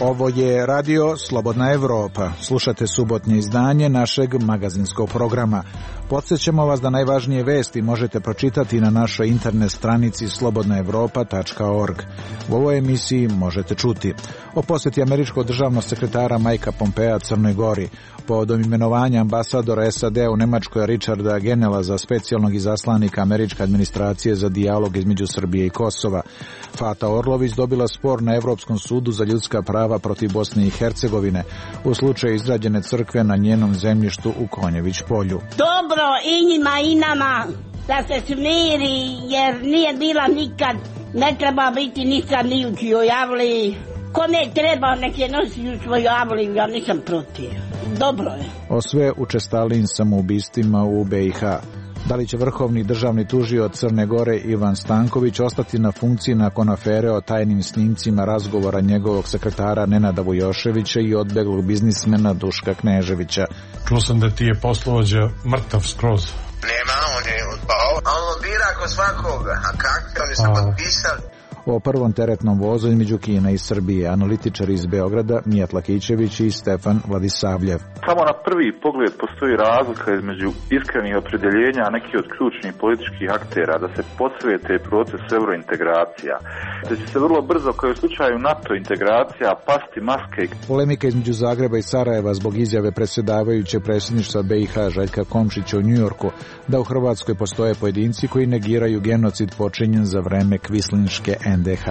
Ovo je radio Slobodna Evropa. Slušate subotnje izdanje našeg magazinskog programa. Podsjećamo vas da najvažnije vesti možete pročitati na našoj internet stranici slobodnaevropa.org. U ovoj emisiji možete čuti o posjeti američkog državnog sekretara Mikea Pompea Crnoj Gori, povodom imenovanja ambasadora SAD u Nemačkoj Richarda Genela za specijalnog izaslanika američke administracije za dijalog između Srbije i Kosova. Fata Orlović dobila spor na Evropskom sudu za ljudska prava protiv Bosne i Hercegovine u slučaju izgrađene crkve na njenom zemljištu u Konjević polju. Dobro i njima i nama da se smiri, jer nije bila nikad, ne treba biti nikad ni u čijoj avliji. Kome treba nek je nosi u svoju avliju, ja nisam protiv. Dobro je. O sve učestalijim samoubistvima u BiH. Da li će vrhovni državni tužioc Crne Gore Ivan Stanković ostati na funkciji nakon afere o tajnim snimcima razgovora njegovog sekretara Nenada Vujoševića i odbeglog biznismena Duška Kneževića? Čuo sam da ti je poslovođa mrtav skroz. Nema, on je odpao. A on lobira ako svakoga. A kako? Oni se potpisali. O prvom teretnom vozu između Kine i Srbije, analitičari iz Beograda Mijat Lakićević i Stefan Vladisavljev. Samo na prvi pogled postoji razlika između iskrenih opredjeljenja nekih od ključnih političkih aktera da se posvete proces eurointegracija. Da će se vrlo brzo, kao u slučaju NATO integracija, pasti maske. Polemika između Zagreba i Sarajeva zbog izjave predsjedavajućeg predsjedništva BiH Željka Komšića u Njujorku da u Hrvatskoj postoje pojedinci koji negiraju genocid počinjen za vreme kvislinške NDH.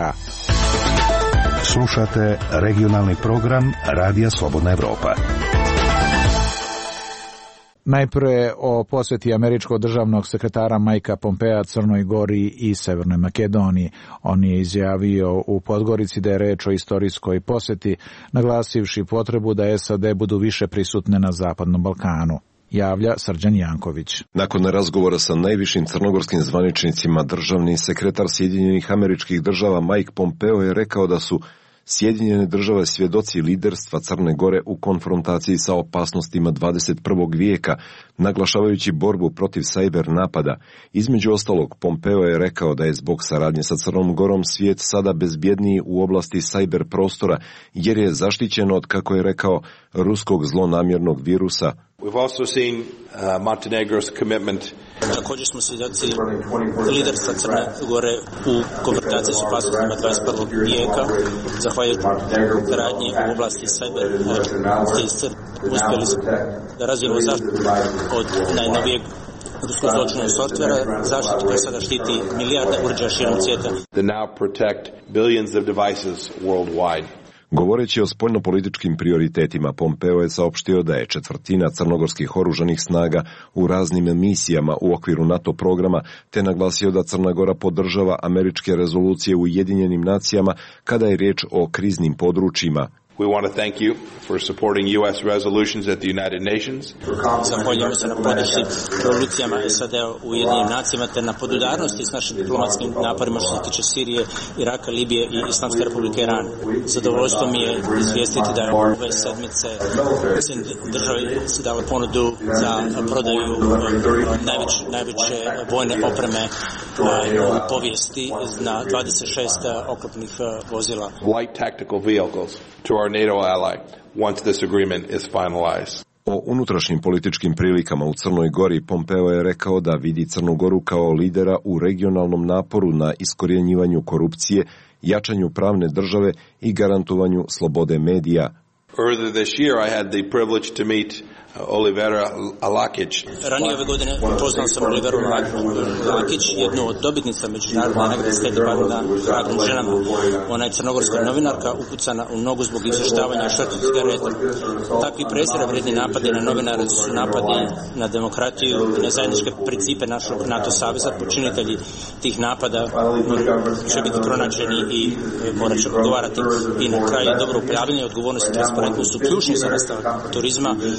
Slušate regionalni program Radija Slobodna Evropa. Najprije o posjeti američkog državnog sekretara Mikea Pompea Crnoj Gori i Severnoj Makedoniji. On je izjavio u Podgorici da je reč o istorijskoj posjeti, naglasivši potrebu da SAD budu više prisutne na Zapadnom Balkanu. Javlja Srđan Janković. Nakon razgovora sa najvišim crnogorskim zvaničnicima, državni sekretar Sjedinjenih Američkih Država Mike Pompeo je rekao da su Sjedinjene Države svjedoci liderstva Crne Gore u konfrontaciji sa opasnostima 21. vijeka, naglašavajući borbu protiv sajber napada. Između ostalog, Pompeo je rekao da je zbog saradnje sa Crnom Gorom svijet sada bezbjedniji u oblasti sajber prostora, jer je zaštićen od, kako je rekao, ruskog zlonamjernog virusa. We've also seen Montenegro's commitment. Također smo svjedoci liderstva Crne Gore u konfrontaciji s opasnostima 21. vijeka. Zahvaljujući radnji u oblasti cyber uspjeli smo da razvijemo zaštitu od najnovijeg ruskog zločina softvera, zaštitu koja sada štiti milijarde uređaja širom svijeta. They now protect billions of devices worldwide. Govoreći o spoljnopolitičkim prioritetima, Pompeo je saopštio da je četvrtina crnogorskih oružanih snaga u raznim misijama u okviru NATO programa, te naglasio da Crna Gora podržava američke rezolucije u Ujedinjenim nacijama kada je riječ o kriznim područjima. We want to thank you for supporting U.S. resolutions at the United Nations. Zahvaljujemo se na podršci rezolucijama SAD-a u Ujedinjenim nacijama te na podudarnosti s našim diplomatskim naporima što se tiče Sirije, Iraka, Libije i Islamske republike Iran. Zadovoljstvo mi je izvijestiti da je ove sedmice države se dala ponudu za prodaju najveće vojne opreme u povijesti na 26 oklopnih vozila. Light tactical vehicles to our NATO ally once this agreement is finalized. O unutrašnjim političkim prilikama u Crnoj Gori Pompeo je rekao da vidi Crnu Goru kao lidera u regionalnom naporu na iskorjenjivanju korupcije, jačanju pravne države i garantovanju slobode medija. Earlier this year I had the privilege to meet Olivera Alakić. Ranije ove godine upoznao sam Oliveru Alakić, jednu od dobitnica međunarodne nagrade State Departmenta radnim ženama. Ona je crnogorska novinarka upucana u nogu zbog izvještavanja o švercu cigareta. Takvi prezira vredni napadi na novinare su napadi na demokratiju i na zajedničke principe našeg NATO saveza. Počinitelji tih napada će biti pronađeni i morat će odgovarati. I na kraju dobro upravljanje, odgovornost i transparentnost su ključni za nastavak turizma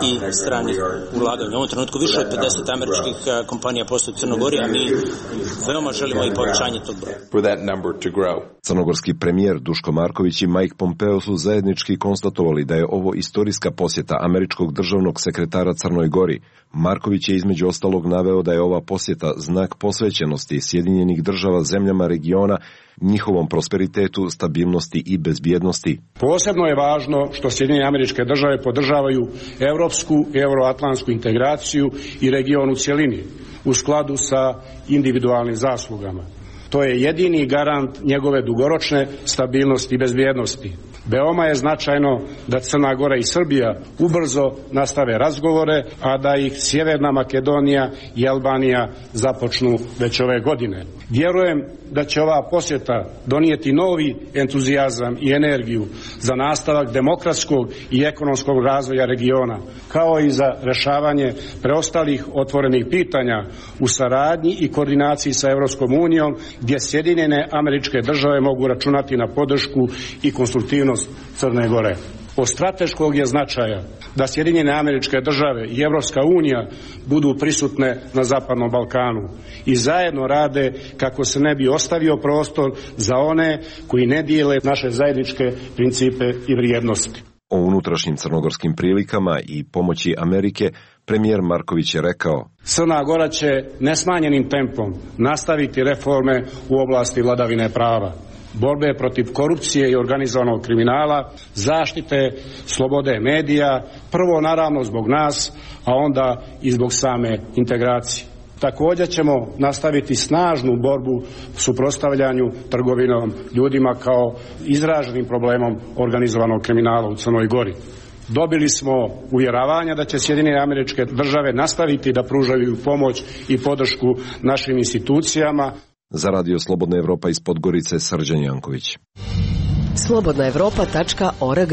i stranih ulaganja. U ovom trenutku više od 50 američkih kompanija postoje u Crnogori, a mi veoma želimo i povećanje tog broja. Crnogorski premijer Duško Marković i Mike Pompeo su zajednički konstatovali da je ovo istorijska posjeta američkog državnog sekretara Crnoj Gori. Marković je između ostalog naveo da je ova posjeta znak posvećenosti Sjedinjenih država zemljama regiona, njihovom prosperitetu, stabilnosti i bezbjednosti. Posebno je važno što Sjedinjene Američke Države podržavaju evropsku i euroatlantsku integraciju i region u cjelini u skladu sa individualnim zaslugama. To je jedini garant njegove dugoročne stabilnosti i bezbjednosti. Veoma je značajno da Crna Gora i Srbija ubrzo nastave razgovore, a da ih Sjeverna Makedonija i Albanija započnu već ove godine. Vjerujem da će ova posjeta donijeti novi entuzijazam i energiju za nastavak demokratskog i ekonomskog razvoja regiona, kao i za rješavanje preostalih otvorenih pitanja u saradnji i koordinaciji sa Europskom unijom, gdje Sjedinjene Američke Države mogu računati na podršku i konstruktivnost Crne Gore. Od strateškog je značaja da Sjedinjene Američke Države i Europska unija budu prisutne na Zapadnom Balkanu i zajedno rade kako se ne bi ostavio prostor za one koji ne dijele naše zajedničke principe i vrijednosti. O unutrašnjim crnogorskim prilikama i pomoći Amerike premijer Marković je rekao: Crna Gora će nesmanjenim tempom nastaviti reforme u oblasti vladavine prava, borbe protiv korupcije i organizovanog kriminala, zaštite slobode medija, prvo naravno zbog nas, a onda i zbog same integracije. Također ćemo nastaviti snažnu borbu suprotstavljanju trgovinom ljudima kao izraženim problemom organizovanog kriminala u Crnoj Gori. Dobili smo uvjeravanja da će Sjedinjene Američke Države nastaviti da pružaju pomoć i podršku našim institucijama. Za Radio Slobodna Evropa iz Podgorice, Srđan Janković. slobodnaevropa.org.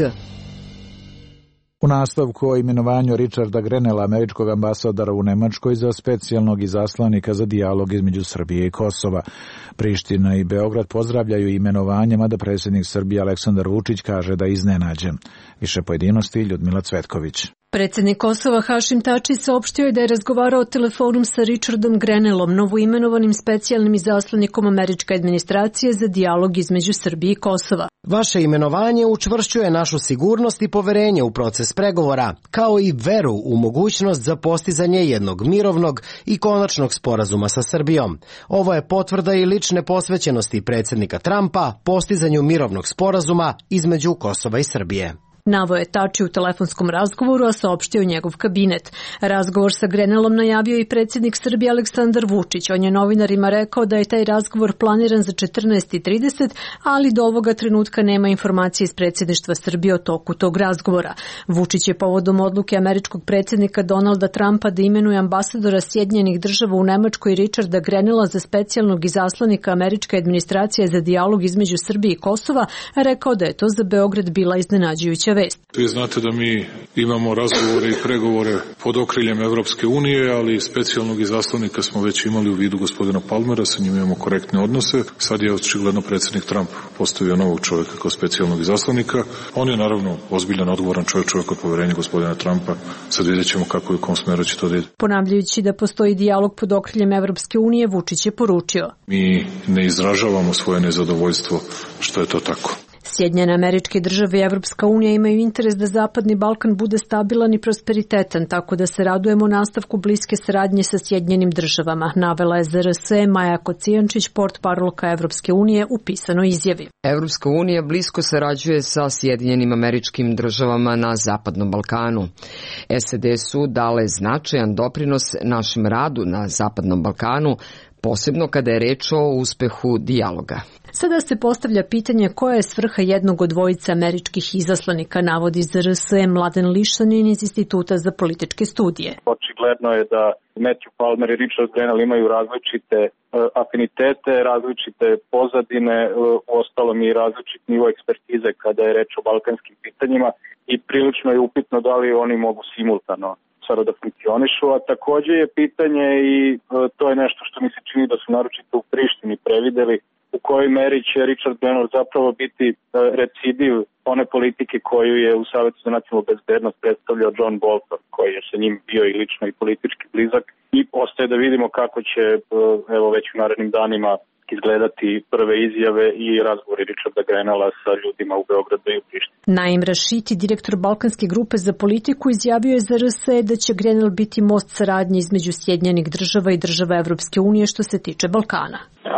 U nastavku o imenovanju Richarda Grenella, američkog ambasadora u Nemačkoj, za specijalnog izaslanika za dijalog između Srbije i Kosova. Priština i Beograd pozdravljaju imenovanje, mada predsjednik Srbije Aleksandar Vučić kaže da je iznenađen. Više pojedinosti Ljudmila Cvetković. Predsjednik Kosova Hašim Tači saopštio je da je razgovarao telefonom sa Richardom Grenellom, novoimenovanim specijalnim izaslanikom američke administracije za dijalog između Srbije i Kosova. Vaše imenovanje učvršćuje našu sigurnost i poverenje u proces pregovora, kao i veru u mogućnost za postizanje jednog mirovnog i konačnog sporazuma sa Srbijom. Ovo je potvrda i lične posvećenosti predsjednika Trumpa postizanju mirovnog sporazuma između Kosova i Srbije. Naveo je Tači u telefonskom razgovoru, a saopštio njegov kabinet. Razgovor sa Grenellom najavio i predsjednik Srbije Aleksandar Vučić. On je novinarima rekao da je taj razgovor planiran za 14:30, ali do ovoga trenutka nema informacije iz predsjedništva Srbije o toku tog razgovora. Vučić je povodom odluke američkog predsjednika Donalda Trumpa da imenuje ambasadora Sjedinjenih Država u Nemačkoj Richarda Grenella za specijalnog izaslanika američke administracije za dijalog između Srbije i Kosova rekao da je to za Beograd bila iznenađujuća vest. Vi znate da mi imamo razgovore i pregovore pod okriljem Evropske unije, ali specijalnog izaslanika smo već imali u vidu gospodina Palmera, sa njim imamo korektne odnose. Sad je očigledno predsjednik Trump postavio novog čovjeka kao specijalnog izaslanika. On je naravno ozbiljan, odgovoran čovjek od poverenja gospodina Trumpa. Sad vidjet ćemo kako i u kom smeru će to da ide. Ponavljajući da postoji dijalog pod okriljem Evropske unije, Vučić je poručio: Mi ne izražavamo svoje nezadovoljstvo što je to tako. Sjedinjene Američke Države i Evropska unija imaju interes da Zapadni Balkan bude stabilan i prosperitetan, tako da se radujemo nastavku bliske saradnje sa Sjedinjenim Državama, navela je ZRS Maja Kocijančić, portparolka Evropske unije, u pisanoj izjavi. Evropska unija blisko sarađuje sa Sjedinjenim Američkim Državama na Zapadnom Balkanu. SAD su dale značajan doprinos našem radu na Zapadnom Balkanu, posebno kada je reč o uspehu dijaloga. Sada se postavlja pitanje koja je svrha jednog od dvojice američkih izaslanika, navodi ZRS Mladen Lišanin iz Instituta za političke studije. Očigledno je da Matthew Palmer i Richard Grenell imaju različite afinitete, različite pozadine, uostalom i različit nivo ekspertize kada je reč o balkanskim pitanjima i prilično je upitno da li oni mogu simultano sada da funkcionišu, a također je pitanje i to je nešto što mi se čini da su naročito u Prištini prevideli, u kojoj meri će Richard Grenell zapravo biti recidiv one politike koju je u Savetu za nacionalnu bezbednost predstavljao John Bolton, koji je sa njim bio i lično i politički blizak. I ostaje da vidimo kako će već u narednim danima izgledati prve izjave i razgovori Richarda Grenella sa ljudima u Beogradu i u Prištini. Naim Rašiti, direktor Balkanske grupe za politiku, izjavio je za RSE da će Grenell biti most saradnje između Sjedinjenih država i država Evropske unije što se tiče Balkana.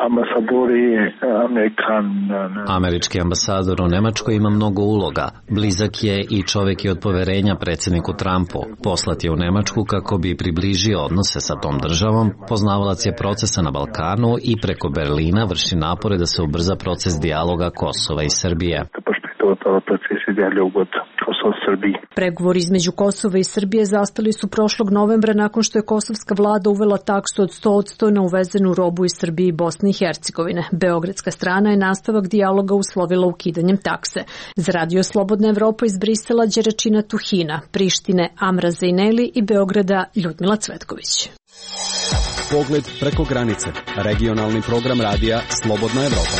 Američki ambasador u Nemačkoj ima mnogo uloga. Blizak je i čovek je od poverenja predsjedniku Trumpu. Poslat je u Nemačku kako bi približio odnose sa tom državom. Poznavalac je procesa na Balkanu i preko Berlina vrši napore da se ubrza proces dijaloga Kosova i Srbije. Pregovori između Kosova i Srbije zastali su prošlog novembra nakon što je kosovska vlada uvela taksu od 100% na uvezenu robu iz Srbije i Bosne i Hercegovine. Beogradska strana je nastavak dijaloga uslovila ukidanjem takse. Za Radio Slobodna Evropa iz Brisela Đeračina Tuhina, Prištine Amra Zejneli i Beograda Ljudmila Cvetković. Pogled preko granice. Regionalni program radija Slobodna Evropa.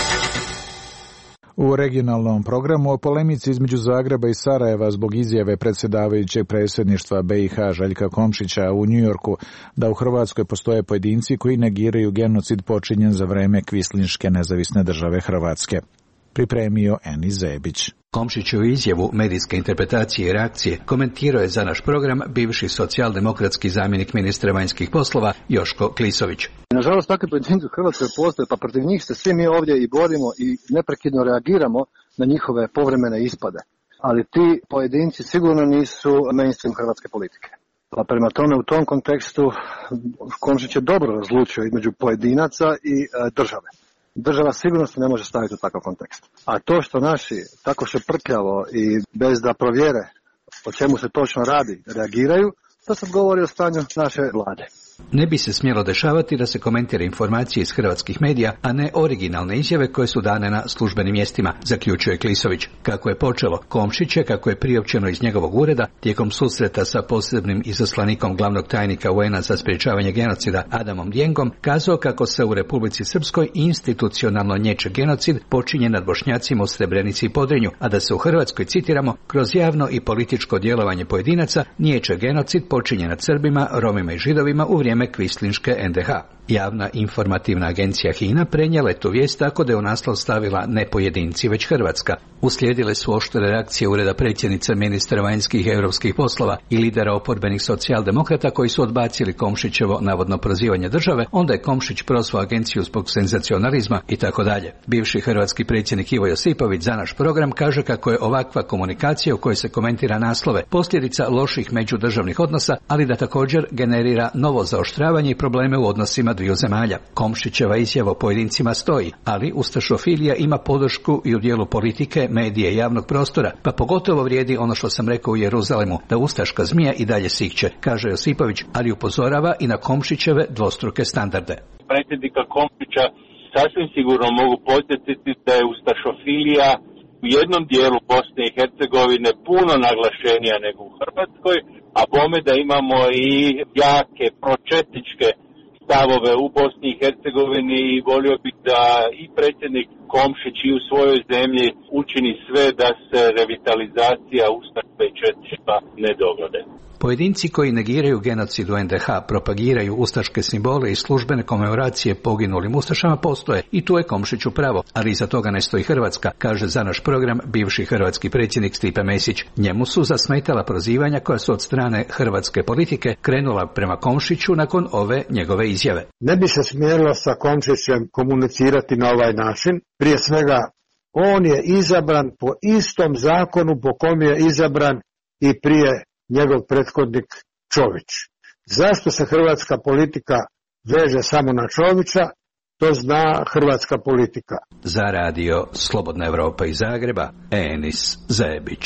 U regionalnom programu o polemici između Zagreba i Sarajeva zbog izjave predsjedavajućeg predsjedništva BiH Željka Komšića u Njujorku da u Hrvatskoj postoje pojedinci koji negiraju genocid počinjen za vreme Kvislinške nezavisne države Hrvatske. Pripremio Eni Zebić. Komšićevu izjavu medijske interpretacije i reakcije komentirao je za naš program bivši socijaldemokratski zamjenik ministra vanjskih poslova Joško Klisović. Nažalost, takve pojedinci u Hrvatskoj postoje, pa protiv njih se svi mi ovdje i borimo i neprekidno reagiramo na njihove povremene ispade. Ali ti pojedinci sigurno nisu mainstream hrvatske politike. Pa prema tome u tom kontekstu Komšić je dobro razlučio između pojedinaca i države. Država sigurno se ne može staviti u takav kontekst. A to što naši tako šeprkljavo i bez da provjere o čemu se točno radi reagiraju, to sad govori o stanju naše vlade. Ne bi se smjelo dešavati da se komentira informacije iz hrvatskih medija, a ne originalne izjave koje su dane na službenim mjestima, zaključuje Klisović. Kako je počelo, Komšić je, kako je priopćeno iz njegovog ureda, tijekom susreta sa posebnim izaslanikom glavnog tajnika UN-a za sprječavanje genocida Adamom Djengom, kazao kako se u Republici Srpskoj institucionalno nječe genocid počinjen nad Bošnjacima u Srebrenici i Podrinju, a da se u Hrvatskoj, citiramo, kroz javno i političko djelovanje pojedinaca niječe genocid počinjen nad Srbima, Romima i Židovima u vrijeme Kvislinške NDH. Javna informativna agencija HINA prenijela je tu vijest tako da je u naslov stavila ne pojedinci, već Hrvatska. Uslijedile su oštre reakcije ureda predsjednice ministra vanjskih i europskih poslova i lidera oporbenih socijaldemokrata koji su odbacili Komšićevo navodno prozivanje države, onda je Komšić prozvao agenciju zbog senzacionalizma i tako dalje. Bivši hrvatski predsjednik Ivo Josipović za naš program kaže kako je ovakva komunikacija u kojoj se komentira naslove posljedica loših međudržavnih odnosa, ali da također generira novo zaoštravanje i probleme u odnosima dviju zemalja. Komšićeva izjava o pojedincima stoji, ali ustašofilija ima podršku i u dijelu politike, medije i javnog prostora, pa pogotovo vrijedi ono što sam rekao u Jeruzalemu, da ustaška zmija i dalje sikće, kaže Josipović, ali upozorava i na Komšićeve dvostruke standarde. Predsjednika Komšića sasvim sigurno mogu podsjetiti da je ustašofilija u jednom dijelu Bosne i Hercegovine puno naglašenija nego u Hrvatskoj, a bome da imamo i jake pročetničke stavove u Bosni i Hercegovini i volio bih da i predsjednik Komšić i u svojoj zemlji učini sve da se revitalizacija ustaštva i četništva ne dogode. Pojedinci koji negiraju genocid u NDH, propagiraju ustaške simbole i službene komemoracije poginulim ustašama postoje i tu je Komšić u pravo, ali iza toga ne stoji Hrvatska, kaže za naš program bivši hrvatski predsjednik Stipe Mesić. Njemu su zasmetala prozivanja koja su od strane hrvatske politike krenula prema Komšiću nakon ove njegove izjave. Ne bi se smjelo sa Komšićem komunicirati na ovaj način. Prije svega, on je izabran po istom zakonu po kom je izabran i prije njegov prethodnik Čović. Zašto se hrvatska politika veže samo na Čovića, to zna hrvatska politika. Za radio Slobodna Evropa iz Zagreba, Enis Zebić.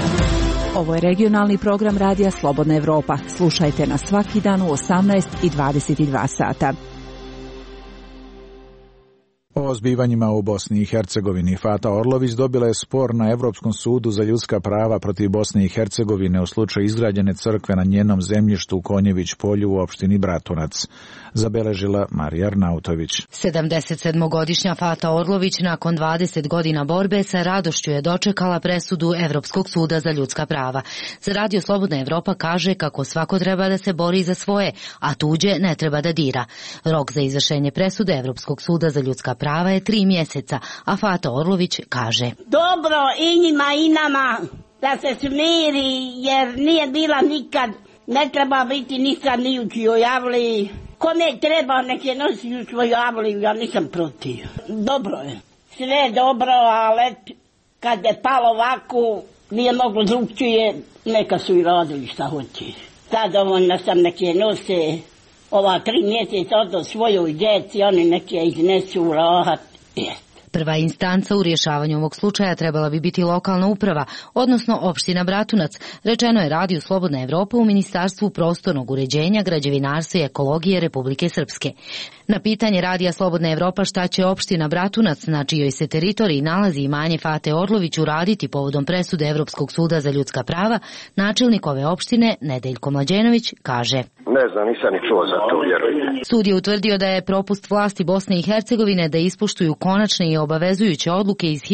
Ovo je regionalni program radija Slobodna Evropa. Slušajte nas svaki dan u 18 i 22 sata. O zbivanjima u Bosni i Hercegovini Fata Orlović dobila je spor na Evropskom sudu za ljudska prava protiv Bosne i Hercegovine u slučaju izgrađene crkve na njenom zemljištu u Konjević polju u opštini Bratunac. Zabeležila Marija Arnautović. 77-godišnja Fata Orlović nakon 20 godina borbe sa radošću je dočekala presudu Evropskog suda za ljudska prava. Za Radio Slobodna Evropa kaže kako svako treba da se bori za svoje, a tuđe ne treba da dira. Rok za izvršenje presude Evropskog suda za ljudska prava je 3 mjeseca, a Fata Orlović kaže: dobro i njima i nama da se smiri, jer nije bila nikad, ne treba biti nikad ni u čijoj avliji. Kome treba neke nosi u svoju avliju, ja nisam protiv. Dobro je, sve dobro, ali kad je palo ovako, nije moglo drugčije, neka su i radili šta hoće. Zadovoljna sam neke nose, ova 3 mjeseca odo svojoj djeci, oni neke iznesu u rahat. Prva instanca u rješavanju ovog slučaja trebala bi biti lokalna uprava, odnosno opština Bratunac, rečeno je Radiju Slobodna Evropa u Ministarstvu prostornog uređenja, građevinarstva i ekologije Republike Srpske. Na pitanje Radija Slobodna Evropa šta će opština Bratunac, na čijoj se teritoriji nalazi imanje Fate Orlović, uraditi povodom presude Evropskog suda za ljudska prava, načelnik ove opštine Nedeljko Mlađenović kaže: Ne znam, nisam ni čuo za to, vjerujte. Sud je utvrdio da je propust vlasti Bosne i Hercegovine da ispoštuju konačne i obavezujuće odluke iz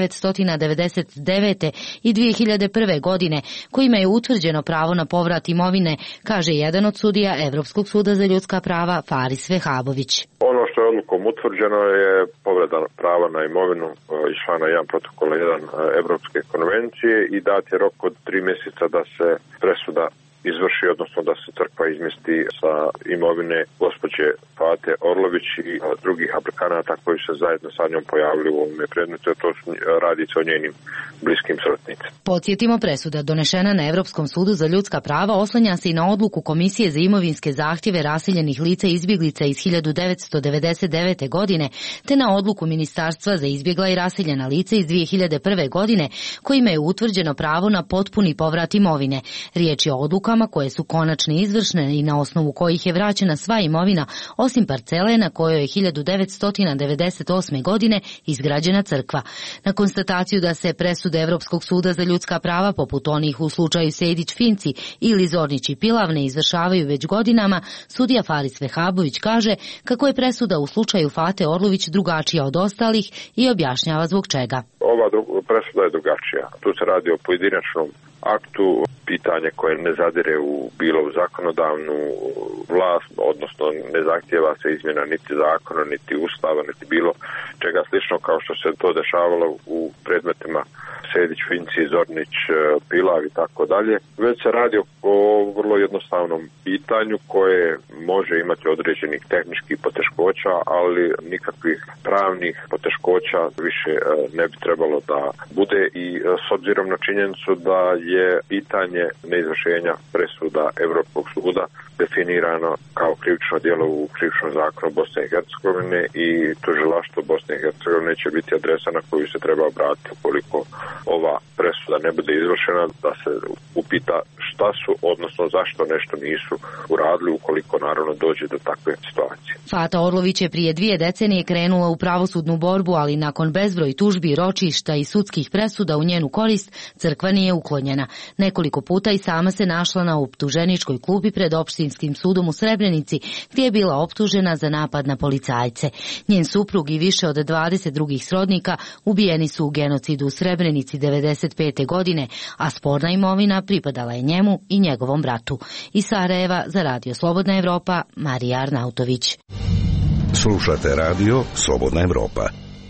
1999. i 2001. godine, kojima je utvrđeno pravo na povrat imovine, kaže jedan od sudija Evropskog suda za ljudska prava Faris Vehabović. Ono što je odlukom utvrđeno je povreda prava na imovinu iz člana 1 protokola 1 Evropske konvencije i dat je rok od 3 mjeseca da se presuda izvrši, odnosno da se crkva izmjesti sa imovine gospođe Fate Orlović i drugih aplikanata koji se zajedno sa njom pojavili u ovome predmetu, to radi se o njenim bliskim srodnicima. Podsjetimo, presuda donešena na Evropskom sudu za ljudska prava oslanja se i na odluku Komisije za imovinske zahtjeve raseljenih lica i izbjeglica iz 1999. godine, te na odluku Ministarstva za izbjegla i raseljena lica iz 2001. godine, kojima je utvrđeno pravo na potpuni povrat imovine. Riječ je o odlukama koje su konačne izvršne i na osnovu kojih je vraćena sva imovina, osim parcele na kojoj je 1998. godine izgrađena crkva. Na konstataciju da se presude Evropskog suda za ljudska prava, poput onih u slučaju Sejdić-Finci ili Zornić i Pilav, ne izvršavaju već godinama, sudija Faris Vehabović kaže kako je presuda u slučaju Fate Orlović drugačija od ostalih i objašnjava zbog čega. Ova presuda je drugačija. Tu se radi o pojedinačnom aktu, pitanje koje ne zadire bilo u zakonodavnu vlast, odnosno ne zahtijeva se izmjena niti zakona, niti ustava, niti bilo čega slično kao što se to dešavalo u predmetima Sejdić, Finci, Zornić, Pilav i tako dalje. Već se radi o vrlo jednostavnom pitanju koje može imati određenih tehničkih poteškoća, ali nikakvih pravnih poteškoća više ne bi trebalo da bude i s obzirom na činjenicu da je pitanje neizvršenja presuda Evropskog suda definirano kao krivično djelo u krivičnom zakonu Bosne i Hercegovine i tužilaštvo Bosne i Hercegovine će biti adresa na koju se treba obratiti ukoliko ova presuda ne bude izvršena, da se upita šta su, odnosno zašto nešto nisu uradili ukoliko naravno dođe do takve situacije. Fata Orlović je prije 2 decenije krenula u pravosudnu borbu, ali nakon bezbroj tužbi, ročišta i sudskih presuda u njenu korist, crkva nije uklonjena. Nekoliko puta i sama se našla na optuženičkoj klupi pred opštinskim sudom u Srebrenici, gdje je bila optužena za napad na policajce. Njen suprug i više od 20 drugih srodnika ubijeni su u genocidu u Srebrenici 1995. godine, a sporna imovina pripadala je njemu i njegovom bratu. Iz Sarajeva za Radio Slobodna Evropa, Marija Arnautović. Slušate Radio Slobodna Evropa.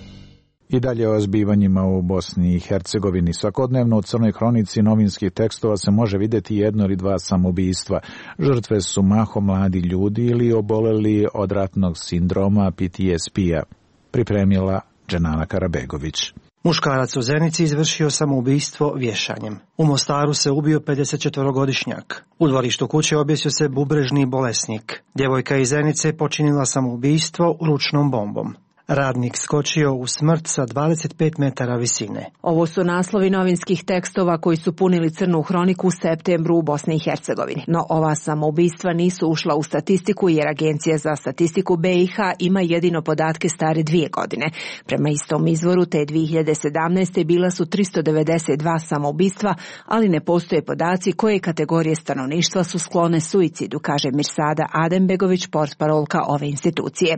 I dalje o zbivanjima u Bosni i Hercegovini. Svakodnevno u Crnoj hronici novinskih tekstova se može vidjeti 1 ili 2 samoubistva. Žrtve su mahom mladi ljudi ili oboleli od ratnog sindroma PTSP-a. Pripremila Dženana Karabegović. Muškarac u Zenici izvršio samoubistvo vješanjem. U Mostaru se ubio 54-godišnjak. U dvorištu kuće objesio se bubrežni bolesnik. Djevojka iz Zenice počinila samoubistvo ručnom bombom. Radnik skočio u smrt sa 25 metara visine. Ovo su naslovi novinskih tekstova koji su punili crnu hroniku u septembru u Bosni i Hercegovini. No ova samoubistva nisu ušla u statistiku jer Agencija za statistiku BiH ima jedino podatke stare 2 godine. Prema istom izvoru te 2017. bila su 392 samoubistva, ali ne postoje podaci koje kategorije stanovništva su sklone suicidu, kaže Mirsada Adembegović, portparolka ove institucije.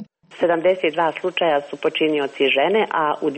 72 slučaja su počinioci žene, a u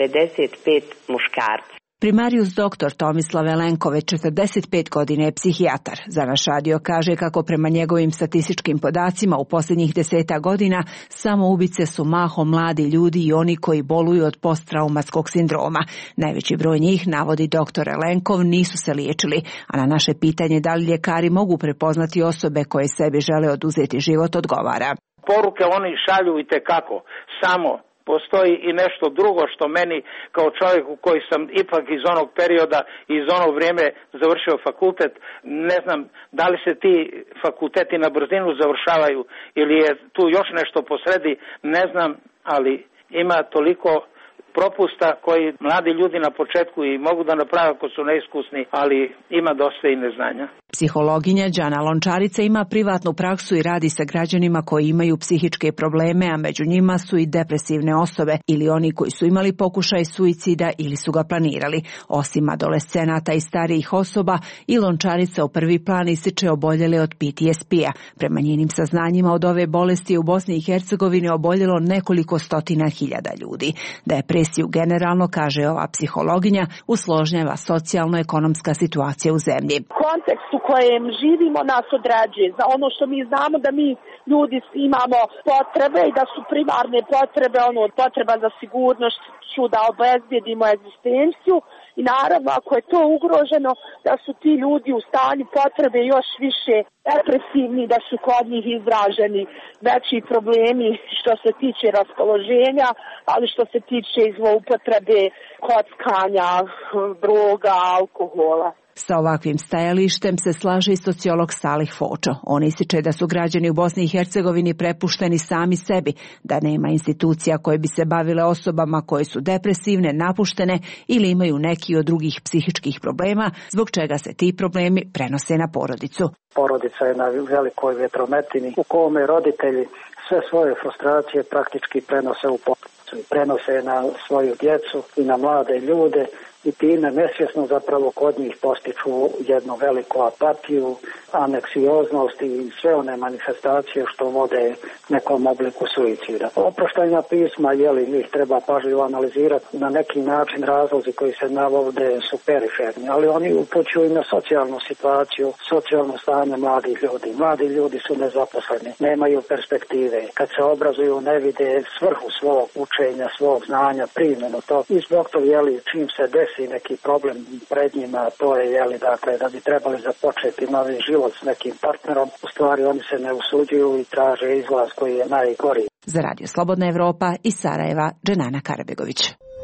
295 muškarci. Primarius doktor Tomislav Elenko, već 45 godina je psihijatar. Za naš radio kaže kako prema njegovim statističkim podacima u posljednjih 10 godina samoubice su mahom mladi ljudi i oni koji boluju od posttraumatskog sindroma. Najveći broj njih, navodi doktor Elenkov, nisu se liječili, a na naše pitanje da li ljekari mogu prepoznati osobe koje sebi žele oduzeti život, odgovara. Poruke oni šalju itekako, samo postoji i nešto drugo što meni kao čovjeku koji sam ipak iz onog perioda, iz onog vrijeme završio fakultet, ne znam da li se ti fakulteti na brzinu završavaju ili je tu još nešto posredi, ne znam, ali ima toliko propusta koji mladi ljudi na početku i mogu da naprave ako su neiskusni, ali ima dosta i neznanja. Psihologinja Đana Lončarica ima privatnu praksu i radi sa građanima koji imaju psihičke probleme, a među njima su i depresivne osobe ili oni koji su imali pokušaj suicida ili su ga planirali. Osim adolescenata i starijih osoba, i Lončarica u prvi plan ističe oboljele od PTSP-a. Prema njenim saznanjima od ove bolesti u Bosni i Hercegovini oboljelo nekoliko stotina hiljada ljudi. Depresiju generalno, kaže ova psihologinja, usložnjava socijalno-ekonomska situacija u zemlji. Kontekst u kojem živimo nas određuje za ono što mi znamo da mi ljudi imamo potrebe i da su primarne potrebe, potreba za sigurnošću, da obezbjedimo egzistenciju i naravno ako je to ugroženo da su ti ljudi u stanju potrebe još više depresivni, da su kod njih izraženi veći problemi što se tiče raspoloženja, ali što se tiče zloupotrebe kockanja, droga, alkohola. Sa ovakvim stajalištem se slaže i sociolog Salih Fočo. On ističe da su građani u Bosni i Hercegovini prepušteni sami sebi, da nema institucija koje bi se bavile osobama koje su depresivne, napuštene ili imaju neki od drugih psihičkih problema, zbog čega se ti problemi prenose na porodicu. Porodica je na velikoj vjetrometini u kome roditelji sve svoje frustracije praktički prenose u porodicu i prenose na svoju djecu i na mlade ljude i time nesvjesno zapravo kod njih postiču jednu veliku apatiju, aneksioznost i sve one manifestacije što vode nekom obliku suicida. Oproštajna pisma, njih treba pažljivo analizirati, na neki način razlozi koji se navode su periferni, ali oni upućuju i na socijalnu situaciju, socijalno stanje mladih ljudi. Mladi ljudi su nezaposleni, nemaju perspektive, kad se obrazuju ne vide svrhu svog učenja, svog znanja, primjenu to i zbog toga čim se desi neki problem pred njima, to je dakle, da bi trebali započeti novi život s nekim partnerom, u stvari oni se ne usuđuju i traže izlaz koji je najgori. Za Radio Slobodna Evropa iz Sarajeva, Dženana Karabegović.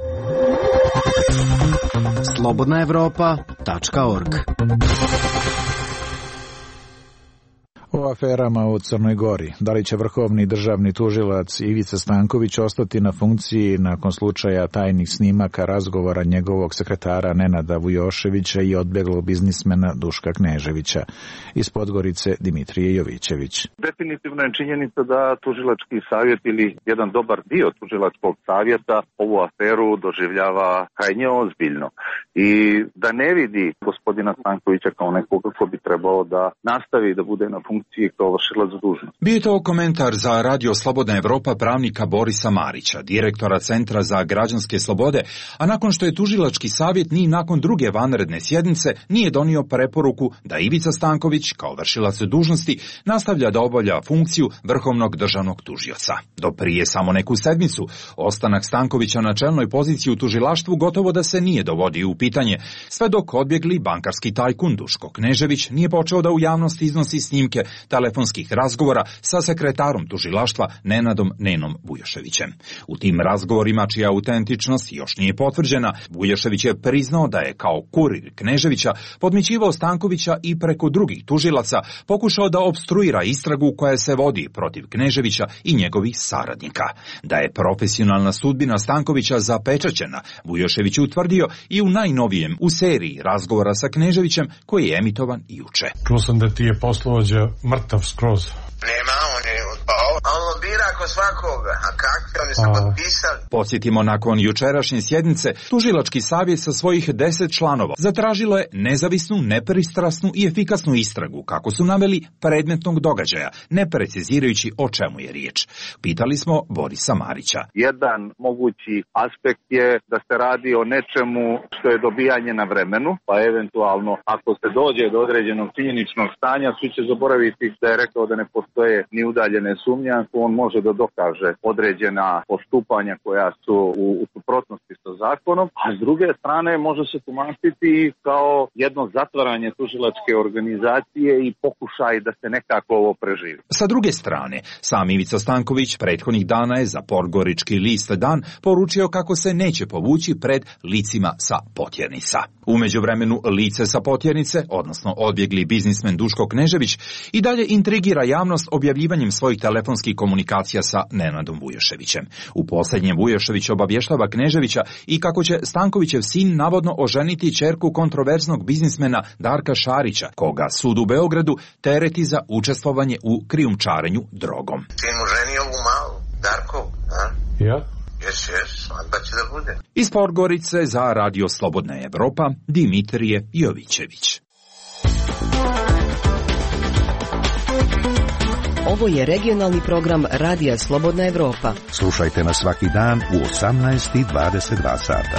slobodnaevropa.org. O aferama u Crnoj Gori. Da li će vrhovni državni tužilac Ivica Stanković ostati na funkciji nakon slučaja tajnih snimaka razgovora njegovog sekretara Nenada Vujoševića i odbjeglog biznismena Duška Kneževića? Iz Podgorice Dimitrije Jovićević. Definitivno je činjenica da tužilački savjet ili jedan dobar dio tužilačkog savjeta ovu aferu doživljava krajnje ozbiljno i da ne vidi gospodina Stankovića kao nekoga ko bi trebao da nastavi da bude na funkciji kao vršilac dužnosti. Bio je to komentar za Radio Slobodna Evropa pravnika Borisa Marića, direktora Centra za građanske slobode, a nakon što je tužilački savjet ni nakon druge vanredne sjednice nije donio preporuku da Ivica Stanković kao vršilac dužnosti nastavlja da obavlja funkciju vrhovnog državnog tužioca. Do prije samo neku sedmicu, ostanak Stankovića na čelnoj poziciji u tužilaštvu gotovo da se nije dovodio u pitanje, sve dok odbjegli bankarski tajkun Duško Knežević nije počeo da u javnosti iznosi snimke telefonskih razgovora sa sekretarom tužilaštva Nenadom Nenom Vujoševićem. U tim razgovorima, čija autentičnost još nije potvrđena, Vujošević je priznao da je kao kurir Kneževića podmićivao Stankovića i preko drugih tužilaca pokušao da opstruira istragu koja se vodi protiv Kneževića i njegovih saradnika. Da je profesionalna sudbina Stankovića zapečaćena, Vujošević utvrdio i u najnovijem u seriji razgovora sa Kneževićem koji je emitovan juče. Čuo sam da ti je poslovođa mrtav skroz. Nema, on je odpao. On lobira ko svakoga. A kakvi? Oni su potpisali. Podsjetimo, nakon jučerašnje sjednice, tužilački savjet sa svojih 10 članova zatražilo je nezavisnu, nepristrasnu i efikasnu istragu, kako su naveli, predmetnog događaja, ne precizirajući o čemu je riječ. Pitali smo Borisa Marića. Jedan mogući aspekt je da se radi o nečemu što je dobijanje na vremenu, pa eventualno ako se dođe do određenog činjeničnog stanja, svi će zaboraviti da je rekao da ne postoje ni udaljene sumnje, ako on može da dokaže određena postupanja koja su u suprotnosti sa zakonom, a s druge strane može se tumačiti kao jedno zatvaranje tužilačke organizacije i pokušaj da se nekako ovo preživi. Sa druge strane, sam Ivica Stanković prethodnih dana je za podgorički list Dan poručio kako se neće povući pred licima sa Potjernica. U međuvremenu lice sa Potjernice, odnosno odbjegli biznismen Duško Knežević, i dalje intrigira javnost objavljivanjem svojih telefonskih komunikacija sa Nenadom Vujoševićem. U posljednjem Vujošević obavještava Kneževića i kako će Stankovićev sin navodno oženiti ćerku kontroverznog biznismena Darka Šarića, koga sud u Beogradu tereti za učestvovanje u krijumčarenju drogom. Sin mu ženi ovu malu, Darkovu, a? Ja? Jes, onda će da bude. Iz Podgorice za Radio Slobodna Evropa, Dimitrije Jovićević. Ovo je regionalni program Radija Slobodna Evropa. Slušajte nas svaki dan u 18:22 sata.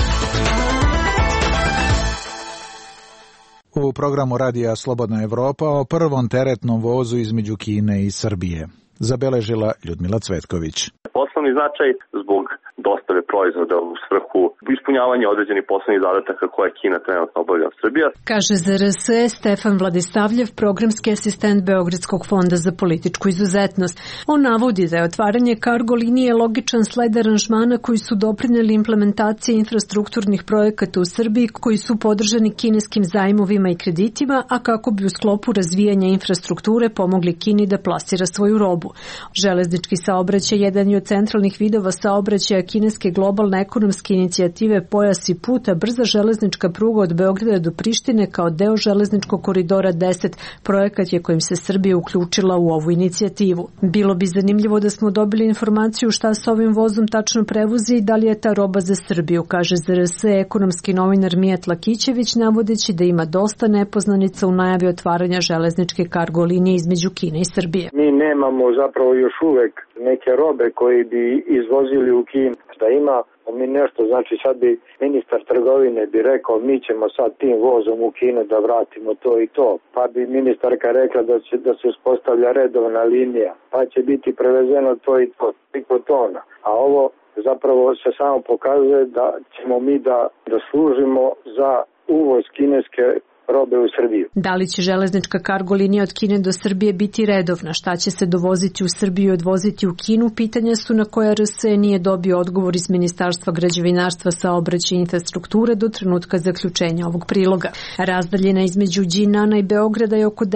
U programu Radija Slobodna Evropa o prvom teretnom vozu između Kine i Srbije zabeležila Ljudmila Cvetković. Poslovni značaj zbog dostave proizvoda u svrhu ispunjavanja određenih poslovnih zadataka koje Kina trenutno obavlja u Srbiji. Kaže za RSE Stefan Vladisavljev, programski asistent Beogradskog fonda za političku izuzetnost. On navodi da je otvaranje kargo linije logičan sled aranžmana koji su doprineli implementaciji infrastrukturnih projekata u Srbiji koji su podržani kineskim zajmovima i kreditima, a kako bi u sklopu razvijanja infrastrukture pomogli Kini da plasira svoju robu. Železnički saobraćaj jedan je od centralnih vidova saobraćaja kineske globalne ekonomske inicijative Pojas i put, a brza železnička pruga od Beograda do Prištine kao deo železničkog koridora 10 projekat je kojim se Srbija uključila u ovu inicijativu. Bilo bi zanimljivo da smo dobili informaciju šta se ovim vozom tačno prevozi i da li je ta roba za Srbiju, kaže za RSE ekonomski novinar Mijat Lakićević, navodeći da ima dosta nepoznanica u najavi otvaranja železničke kargo linije između Kine i Srbije. Mi nemamo zapravo još uvek neke robe koji bi izvozili u Kinu. Da ima mi nešto, znači sad bi ministar trgovine bi rekao mi ćemo sad tim vozom u Kinu da vratimo to i to, pa bi ministarka rekla da se uspostavlja redovna linija, pa će biti prevezeno to i to, toliko tona. A ovo zapravo se samo pokazuje da ćemo mi da služimo za uvoz kineske robe u Srbiju. Da li će železnička kargo linija od Kine do Srbije biti redovna? Šta će se dovoziti u Srbiju i odvoziti u Kinu? Pitanja su na koja RSE nije dobio odgovor iz Ministarstva građevinarstva, saobraćaja i infrastrukture do trenutka zaključenja ovog priloga. Razdaljina između Đinana i Beograda je oko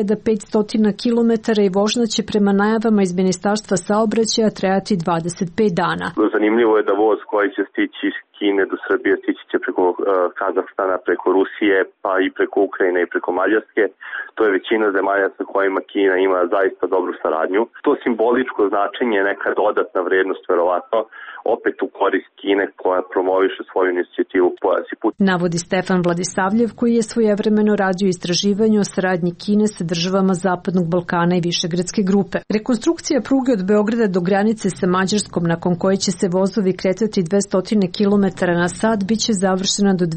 10.500 km i vožnja će prema najavama iz Ministarstva saobraćaja trajati 25 dana. Zanimljivo je da voz koji će stići iz Kine do Srbije stići će preko Kazahstana, preko Rusije, pa i preko Ukrajine i preko Mađarske. To je većina zemalja sa kojima Kina ima zaista dobru saradnju. To simboličko značenje je neka dodatna vrednost, verovatno, opet u korist Kine koja promoviše svoju inicijativu Pojas i put. Navodi Stefan Vladisavljev, koji je svojevremeno radio istraživanje o saradnji Kine sa državama Zapadnog Balkana i Višegradske grupe. Rekonstrukcija pruge od Beograda do granice sa Mađarskom, nakon koje će se vozovi kretati 200 km na sat, biće završena do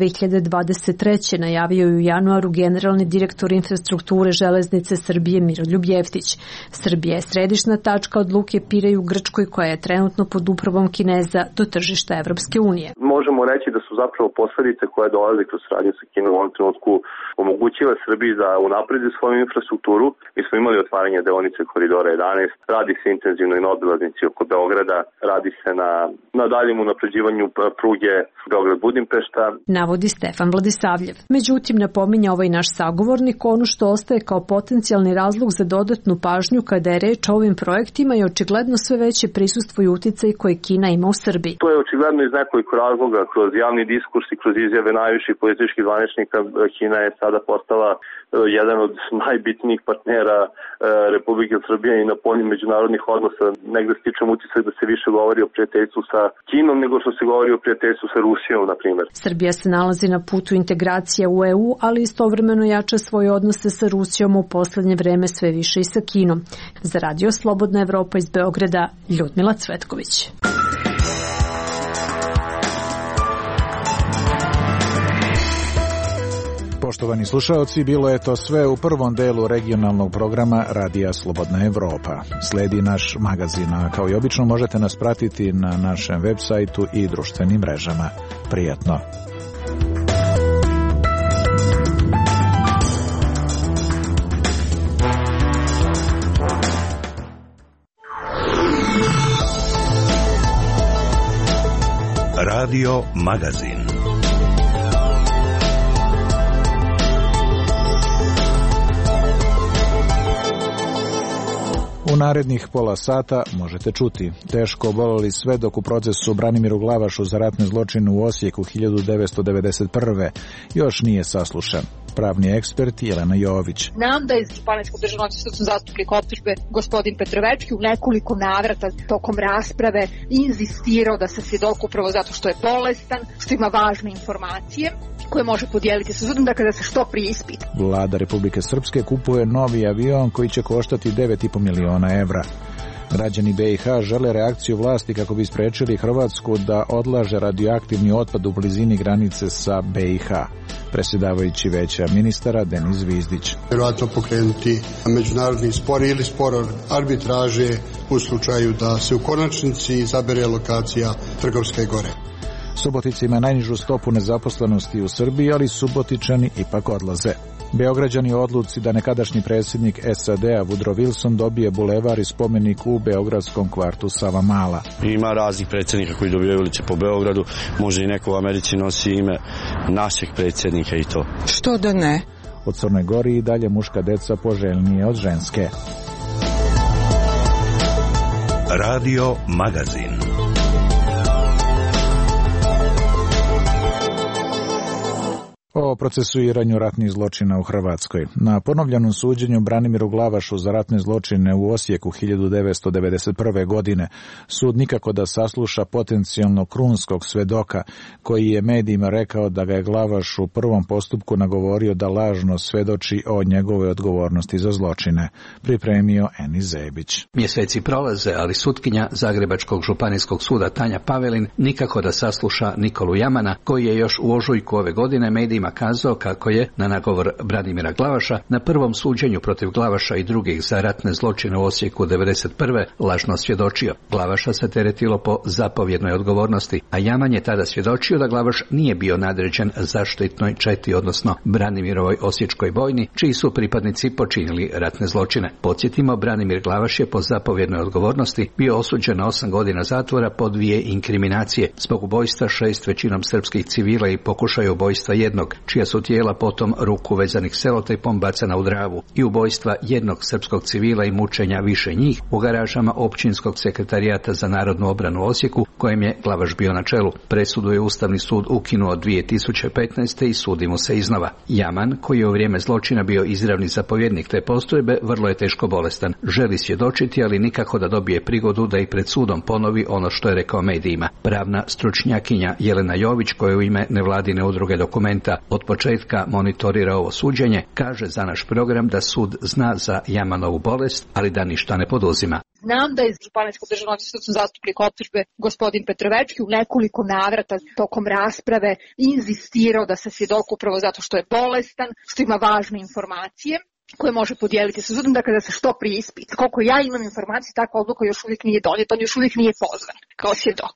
2023. najavio je u januaru generalni direktor infrastrukture železnice Srbije Miroljub Jeftić. Srbija je središna tačka od luke Pirej u Grčkoj koja je trenutno pod upravom Kineza do tržišta Evropske unije. možemo reći da su zapravo posledice koje dolaze kroz saradnju sa Kinom u ovom trenutku omogućile Srbiji da unapredi svoju infrastrukturu. Mi smo imali otvaranje deonice koridora 11, radi se intenzivno i na obilaznici oko Beograda, radi se na daljem unapređivanju pruge Beograd-Budimpešta. Navodi Stefan Vladisavljev. Međutim, napominja ovaj naš sagovornik ono što ostaje kao potencijalni razlog za dodatnu pažnju kada je reč o ovim projektima i očigledno sve veće prisustvo i uticaj koje Kina ima u Srbiji. To je očigledno iz nekoliko razloga. Kroz javni diskurs i kroz izjave najviših političkih zvaničnika Kina je sada postala jedan od najbitnijih partnera Republike Srbije i na polju međunarodnih odnosa. Negde stičem utisak da se više govori o prijateljstvu sa Kinom nego što se govori o prijateljstvu sa Rusijom, na primjer. Srbija se nalazi na putu integracija u EU, ali istovremeno jača svoje odnose sa Rusijom u poslednje vreme sve više i sa Kinom. Za Radio Slobodna Evropa iz Beograda, Ljudmila Cvetković. Poštovani slušaoci, bilo je to sve u prvom delu regionalnog programa Radija Slobodna Evropa. Sledi naš magazin, a kao i obično možete nas pratiti na našem web sajtu i društvenim mrežama. Prijatno! Radio Magazin. U narednih pola sata možete čuti: teško oboleli svedok u procesu Branimiru Glavašu za ratne zločine u Osijeku 1991. još nije saslušan. Pravni ekspert Jelena Jović. Znam da je Županijsko državno odvjetništvo zastupnik optužbe gospodin Petrovački u nekoliko navrata tokom rasprave inzistirao da se svjedok upravo zato što je bolestan, što ima važne informacije koje može podijeliti sa sudom, dakle da se što prije ispita. Vlada Republike Srpske kupuje novi avion koji će koštati 9,5 miliona evra. Građani BiH žele reakciju vlasti kako bi sprečili Hrvatsku da odlaže radioaktivni otpad u blizini granice sa BiH. Predsjedavajući Veća ministara Denis Zvizdić. Vjerojatno pokrenuti međunarodni spor ili spor arbitraže u slučaju da se u konačnici izabere lokacija Trgovske gore. Subotica ima najnižu stopu nezaposlenosti u Srbiji, ali Subotičani ipak odlaze. Beograđani u odluci da nekadašnji predsjednik SAD-a Woodrow Wilson dobije bulevar i spomenik u beogradskom kvartu Savamala. Ima raznih predsjednika koji dobijaju ulice po Beogradu, može i neko u Americi nosi ime našeg predsjednika i to. Što da ne? U Crnoj Gori i dalje muška deca poželjnije od ženske. Radio Magazin. O procesuiranju ratnih zločina u Hrvatskoj. Na ponovljenom suđenju Branimiru Glavašu za ratne zločine u Osijeku 1991. godine sud nikako da sasluša potencijalno krunskog svedoka koji je medijima rekao da ga je Glavaš u prvom postupku nagovorio da lažno svedoči o njegovoj odgovornosti za zločine. Pripremio Eni Zebić. Mjeseci prolaze, ali sutkinja Zagrebačkog županijskog suda Tanja Pavelin nikako da sasluša Nikolu Jamana, koji je još u ožujku ove godine medijima kazao kako je na nagovor Branimira Glavaša na prvom suđenju protiv Glavaša i drugih za ratne zločine u Osijeku 1991. lažno svjedočio. Glavaša se teretilo po zapovjednoj odgovornosti, a Jaman je tada svjedočio da Glavaš nije bio nadređen zaštitnoj četi, odnosno Branimirovoj osječkoj bojni, čiji su pripadnici počinili ratne zločine. Podsjetimo, Branimir Glavaš je po zapovjednoj odgovornosti bio osuđen na 8 godina zatvora po 2 inkriminacije zbog ubojstva 6 većinom srpskih civila i pokušaja ubojstva jednog, čija su tijela potom ruku vezanih selotejpom bacana u Dravu, i ubojstva jednog srpskog civila i mučenja više njih u garažama Općinskog sekretarijata za narodnu obranu u Osijeku, kojem je Glavaš bio na čelu. Presudu je Ustavni sud ukinuo 2015. i sudi mu se iznova. Jaman, koji je u vrijeme zločina bio izravni zapovjednik te postrojbe, vrlo je teško bolestan. Želi svjedočiti, ali nikako da dobije prigodu da i pred sudom ponovi ono što je rekao medijima. Pravna stručnjakinja Jelena Jović, koja u ime nevladine udruge Dokumenta od početka monitorira ovo suđenje, kaže za naš program da sud zna za Jamanovu bolest, ali da ništa ne poduzima. Znam da je Županijsko državno odvjetništvo zastupnik optužbe gospodin Petrovački u nekoliko navrata tokom rasprave inzistirao da se svjedok upravo zato što je bolestan, što ima važne informacije koje može podijeliti sa sudom, dakle da se što prije ispita. Koliko ja imam informacije, takva odluka još uvijek nije donijeta, on još uvijek nije pozvan kao svjedok.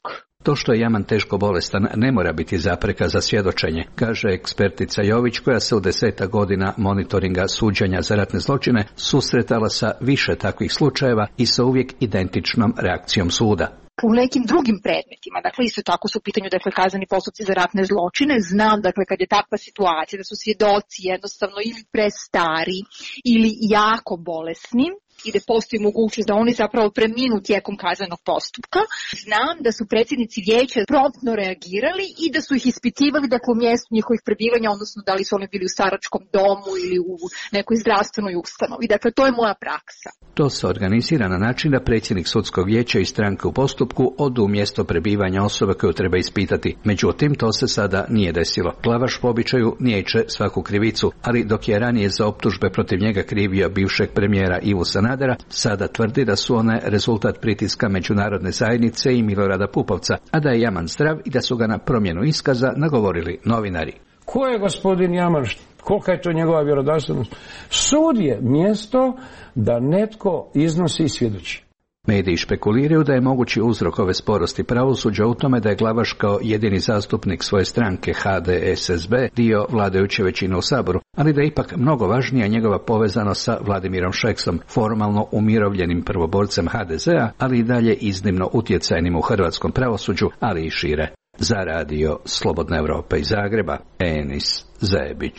To što je Jaman teško bolestan ne mora biti zapreka za svjedočenje, kaže ekspertica Jović, koja se u 10 godina monitoringa suđenja za ratne zločine susretala sa više takvih slučajeva i sa uvijek identičnom reakcijom suda. U nekim drugim predmetima, dakle isto tako su u pitanju kazneni postupci za ratne zločine, znam kad je takva situacija da su svjedoci jednostavno ili prestari ili jako bolesni i da postoji mogućnost da oni zapravo preminu tijekom kaznenog postupka. Znam da su predsjednici vijeća promptno reagirali i da su ih ispitivali u mjestu njihovih prebivanja, odnosno da li su oni bili u staračkom domu ili u nekoj zdravstvenoj ustanovi. Dakle, to je moja praksa. To se organizira na način da predsjednik sudskog vijeća i stranke u postupku odu u mjesto prebivanja osobe koju treba ispitati. Međutim, to se sada nije desilo. Glavaš po običaju niječe svaku krivicu, ali dok je ranije za optužbe protiv njega krivio bivšeg premijera Ivu Sanadera, sada tvrdi da su one rezultat pritiska međunarodne zajednice i Milorada Pupovca, a da je Jaman zdrav i da su ga na promjenu iskaza nagovorili novinari. Ko je gospodin Jaman? Kolika je to njegova vjerodostojnost? Sud je mjesto da netko iznosi i svjedoči. Mediji špekuliraju da je mogući uzrok ove sporosti pravosuđa u tome da je Glavaš kao jedini zastupnik svoje stranke HDSSB dio vladajuće većine u Saboru, ali da je ipak mnogo važnija njegova povezanost sa Vladimirom Šeksom, formalno umirovljenim prvoborcem HDZ-a, ali i dalje iznimno utjecajnim u hrvatskom pravosuđu, ali i šire. Za radio Slobodna Evropa iz Zagreba, Enis Zebić.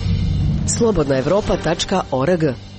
slobodnaevropa.org.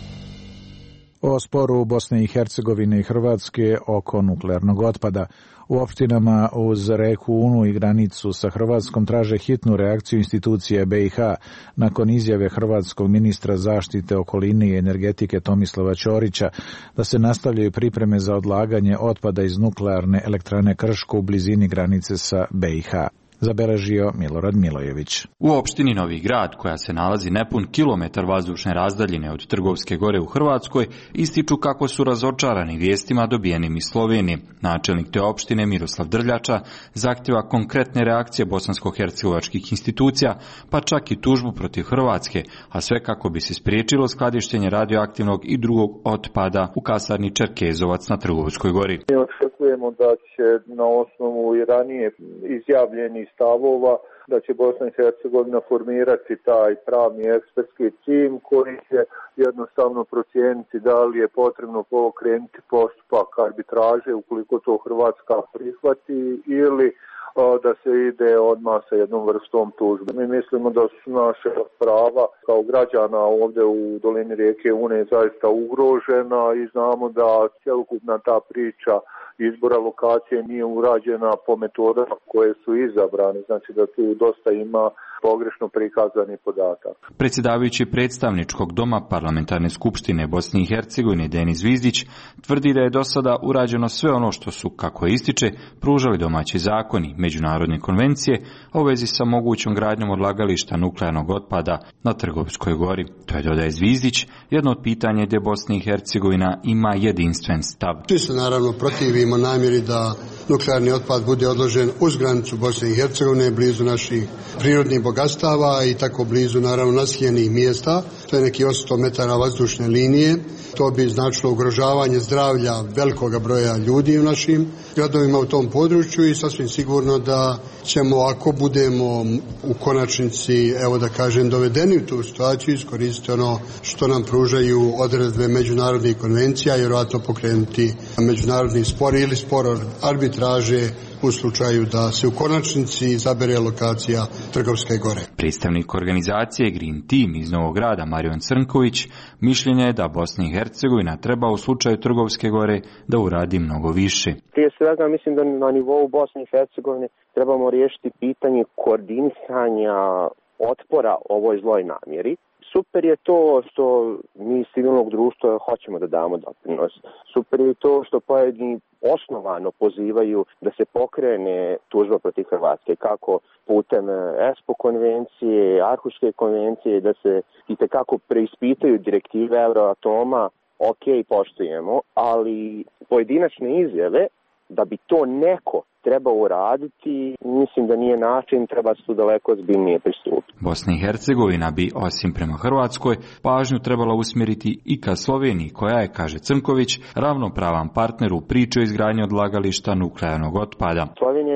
O sporu Bosne i Hercegovine i Hrvatske oko nuklearnog otpada. U opštinama uz reku Unu i granicu sa Hrvatskom traže hitnu reakciju institucije BiH nakon izjave hrvatskog ministra zaštite okoline i energetike Tomislava Ćorića da se nastavljaju pripreme za odlaganje otpada iz nuklearne elektrane Krško u blizini granice sa BiH. Zabeležio Milorad Milojević. U opštini Novi Grad, koja se nalazi nepun kilometar vazdušne razdaljine od Trgovske gore u Hrvatskoj, ističu kako su razočarani vijestima dobijenim iz Slovenije. Načelnik te opštine Miroslav Drljača zahtjeva konkretne reakcije bosansko-hercegovačkih institucija, pa čak i tužbu protiv Hrvatske, a sve kako bi se spriječilo skladištenje radioaktivnog i drugog otpada u kasarni Čerkezovac na Trgovskoj gori. Očekujemo da će na osnovu i ranije izjavljenih stavova da će Bosna i Hercegovina formirati taj pravni ekspertski tim koji će jednostavno procijeniti da li je potrebno pokrenuti postupak arbitraže ukoliko to Hrvatska prihvati ili da se ide odmah sa jednom vrstom tužbe. Mi mislimo da su naše prava kao građana ovdje u dolini rijeke Une zaista ugrožena i znamo da cjelokupna ta priča izbora lokacije nije urađena po metodama koje su izabrane, znači da tu dosta ima pogrešno prikazani podatak. Predsjedavajući predstavničkog doma Parlamentarne skupštine Bosne i Hercegovine Denis Zvizdić tvrdi da je do sada urađeno sve ono što su, kako ističe, pružali domaći zakoni, međunarodne konvencije, a u vezi sa mogućom gradnjom odlagališta nuklearnog otpada na Trgovskoj gori. To je, dodaje Zvizdić, jedno od pitanja gdje Bosna i Hercegovina ima jedinstven stav. Svi se naravno protivimo namjeri da nuklearni otpad bude odložen uz granicu Bosne i Hercegovine, blizu naših prirodnih bogatstava i tako blizu naravno naseljenih mjesta. To je neki 800 metara vazdušne linije. To bi značilo ugrožavanje zdravlja velikog broja ljudi u našim gradovima u tom području i sasvim sigurno da ćemo, ako budemo u konačnici, evo da kažem, dovedeni u tu situaciju, iskoristiti ono što nam pružaju odredbe međunarodnih konvencija, vjerojatno pokrenuti međunarodni spor ili spor arbitraže u slučaju da se u konačnici izabere lokacija Trgovske gore. Predstavnik organizacije Green Team iz Novog Grada Marijan Crnković mišljenja je da Bosna i Hercegovina treba u slučaju Trgovske gore da uradi mnogo više. Prije svega mislim da na nivou Bosne i Hercegovine trebamo riješiti pitanje koordinisanja otpora ovoj zloj namjeri. Super je to što mi iz civilnog društva hoćemo da damo doprinos. Super je to što pojedini osnovano pozivaju da se pokrene tužba protiv Hrvatske, kako putem ESPO konvencije, Arhuške konvencije, da se itekako preispitaju direktive Euroatoma. Ok, poštujemo, ali pojedinačne izjave da bi to neko treba uraditi, mislim da nije način, treba se tu daleko ozbiljnije pristupiti. Bosna i Hercegovina bi, osim prema Hrvatskoj, pažnju trebala usmjeriti i ka Sloveniji, koja je, kaže Crnković, ravnopravan partner u priči o izgradnji odlagališta nuklearnog otpada. Slovenija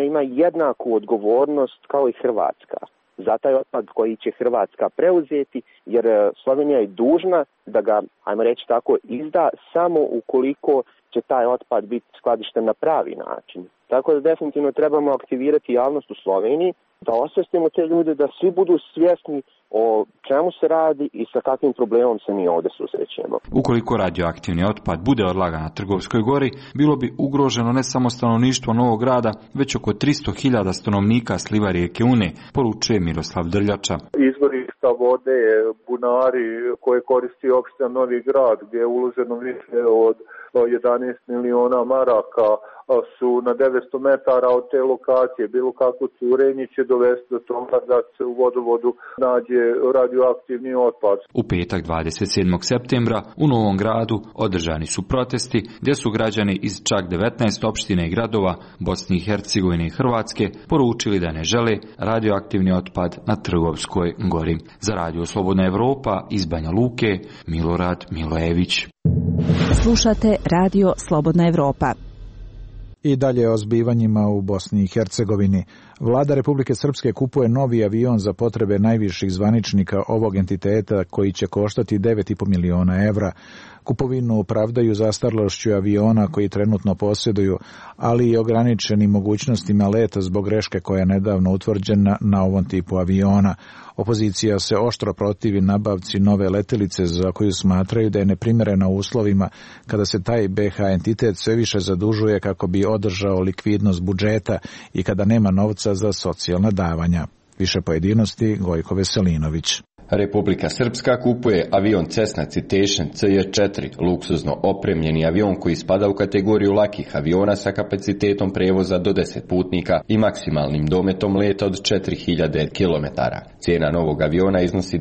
ima jednaku odgovornost kao i Hrvatska za taj otpad koji će Hrvatska preuzeti, jer Slovenija je dužna da ga, ajmo reći tako, izda samo ukoliko će taj otpad biti skladišten na pravi način. Tako da definitivno trebamo aktivirati javnost u Sloveniji, da osvestimo te ljude, da svi budu svjesni o čemu se radi i sa kakvim problemom se mi ovdje susrećemo. Ukoliko radioaktivni otpad bude odlagan na Trgovskoj gori, bilo bi ugroženo ne samo stanovništvo Novog Grada, već oko 300.000 stanovnika sliva rijeke Une, poručuje Miroslav Drljača. Izvorišta vode, bunari koje koristi opština Novi Grad, gdje je uloženo više od 11 miliona maraka, su na 900 metara od te lokacije. Bilo kako curenje će dovesti do toga da se u vodovodu nađe radioaktivni otpad. U petak 27. septembra u Novom Gradu održani su protesti gdje su građani iz čak 19 opština i gradova Bosne i Hercegovine i Hrvatske poručili da ne žele radioaktivni otpad na Trgovskoj gori. Za Radio Slobodna Evropa iz Banja Luke, Milorad Milojević. Slušate Radio Slobodna Evropa. I dalje o zbivanjima u Bosni i Hercegovini. Vlada Republike Srpske kupuje novi avion za potrebe najviših zvaničnika ovog entiteta koji će koštati 9,5 miliona evra. Kupovinu opravdaju zastarlošću aviona koji trenutno posjeduju, ali i ograničenim mogućnostima leta zbog greške koja je nedavno utvrđena na ovom tipu aviona. Opozicija se oštro protivi nabavci nove letelice za koju smatraju da je neprimjerena u uslovima kada se taj BH entitet sve više zadužuje kako bi održao likvidnost budžeta i kada nema novca za socijalna davanja. Više pojedinosti Gojko Veselinović. Republika Srpska kupuje avion Cessna Citation CJ4, luksuzno opremljeni avion koji spada u kategoriju lakih aviona sa kapacitetom prevoza do 10 putnika i maksimalnim dometom leta od 4000 km. Cijena novog aviona iznosi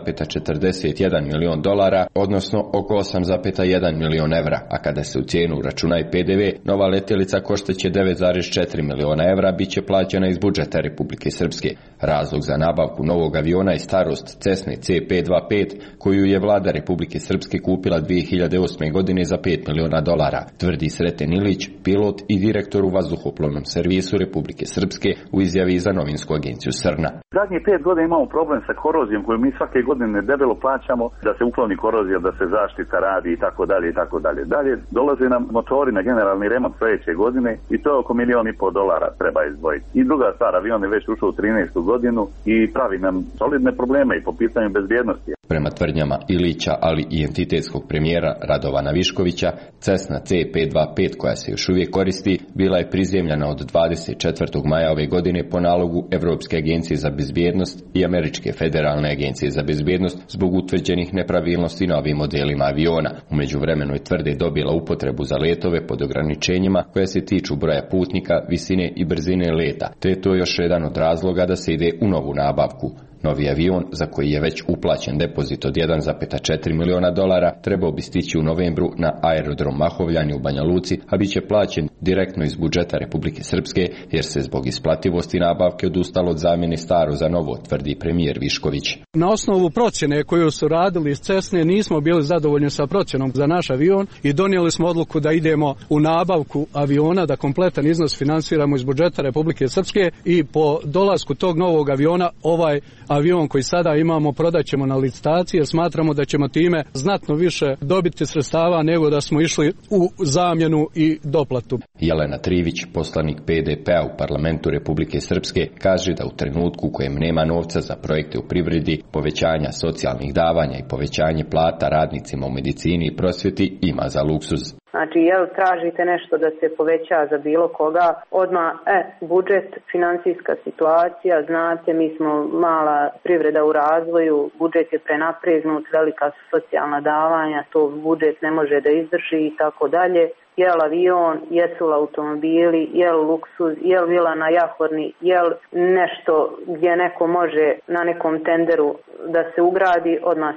9,41 milion dolara, odnosno oko 8,1 milion evra, a kada se u cijenu uračuna i PDV, nova letjelica koštaće 9,4 miliona evra, bit će plaćena iz budžeta Republike Srpske. Razlog za nabavku novog aviona je starost Cessna C525 koju je vlada Republike Srpske kupila 2008. godine za 5 miliona dolara, tvrdi Sreten Ilić, pilot i direktor u vazduhoplovnom servisu Republike Srpske u izjavi za novinsku agenciju Srna. Zadnjih 5 godina imamo problem sa korozijom koju mi svake godine debelo plaćamo da se ukloni korozija, da se zaštita radi i tako dalje i tako dalje. Dalje dolaze nam motori na generalni remont sljedeće godine i to je oko $1,5 miliona treba izdvojiti. I druga stvar, avion je već ušao u 13. godinu i pravi nam solidne probleme i po pitanju bezbjednosti. Prema tvrdnjama Ilića, ali i entitetskog premijera Radovana Viškovića, Cessna C525 koja se još uvijek koristi, bila je prizemljena od 24. maja ove godine po nalogu Evropske agencije za bezbjednost i Američke federalne agencije za bezbjednost zbog utvrđenih nepravilnosti na ovim modelima aviona. U međuvremenu je tvrde dobila upotrebu za letove pod ograničenjima koja se tiču broja putnika, visine i brzine leta, te je to još jedan od razloga da se ide u novu nabavku. Novi avion, za koji je već uplaćen depozit od 1,4 miliona dolara, trebao bi stići u novembru na aerodrom Mahovljani u Banja Luci, a bit će plaćen direktno iz budžeta Republike Srpske, jer se zbog isplativosti nabavke odustalo od zamjene staro za novo, tvrdi premijer Višković. Na osnovu procjene koju su radili iz Cessne nismo bili zadovoljni sa procjenom za naš avion i donijeli smo odluku da idemo u nabavku aviona, da kompletan iznos finansiramo iz budžeta Republike Srpske i po dolasku tog novog aviona ovaj avion koji sada imamo prodat ćemo na licitaciji jer smatramo da ćemo time znatno više dobiti sredstava nego da smo išli u zamjenu i doplatu. Jelena Trivić, poslanik PDP-a u parlamentu Republike Srpske, kaže da u trenutku u kojem nema novca za projekte u privredi, povećanja socijalnih davanja i povećanje plata radnicima u medicini i prosvjeti ima za luksuz. Znači, jel tražite nešto da se poveća za bilo koga, odmah, budžet, financijska situacija, znate, mi smo mala privreda u razvoju, budžet je prenapregnut, velika su socijalna davanja, to budžet ne može da izdrži i tako dalje. Jel avion, jesu li automobili, jel luksuz, jel vila na Jahorni, jel nešto gdje neko može na nekom tenderu da se ugradi, odmah se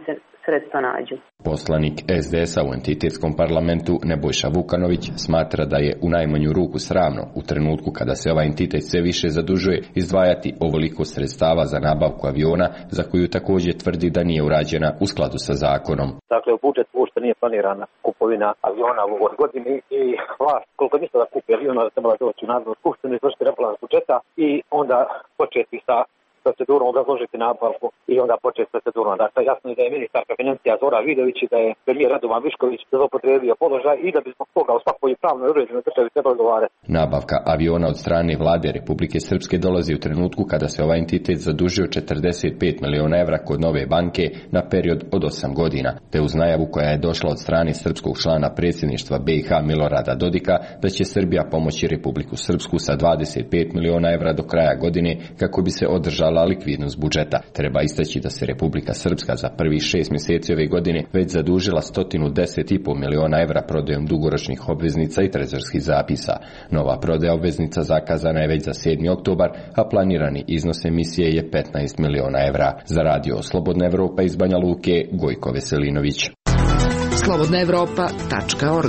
sredstva nađu. Poslanik SDS-a u entitetskom parlamentu Nebojša Vukanović smatra da je u najmanju ruku sramno u trenutku kada se ovaj entitet sve više zadužuje izdvajati ovoliko sredstava za nabavku aviona, za koju također tvrdi da nije urađena u skladu sa zakonom. Dakle, u budžetu uopšte nije planirana kupovina aviona u ovoj godini i vlast, koliko misle da kupi aviona, da trebala doći u Narodnu skupštinu, izvršiti rebalans budžeta i onda početi sa procedurom, obrazložiti nabavku i onda početi s procedurom. Dakle, jasno je da je ministarka financija Zora Vidović i da je premijer Radovan Višković zloupotrijebio položaj i da bi zbog toga u svakoj pravnoj uređenoj državi trebalo odgovarati. Nabavka aviona od strane vlade Republike Srpske dolazi u trenutku kada se ovaj entitet zadužio 45 miliona evra kod Nove banke na period od 8 godina, te uz najavu koja je došla od strane srpskog člana predsjedništva BiH Milorada Dodika da će Srbija pomoći Republiku Srpsku sa 25 miliona evra do kraja godine kako bi se održala likvidnost budžeta. Treba istaći da se Republika Srpska za prvih 6 mjeseci ove godine već zadužila 110,5 miliona evra prodajom dugoročnih obveznica i trezorskih zapisa. Nova prodaja obveznica zakazana je već za 7. oktobar, a planirani iznos emisije je 15 miliona evra. Za radio Slobodna Evropa iz Banja Luke, Gojko Veselinović. slobodnaevropa.org.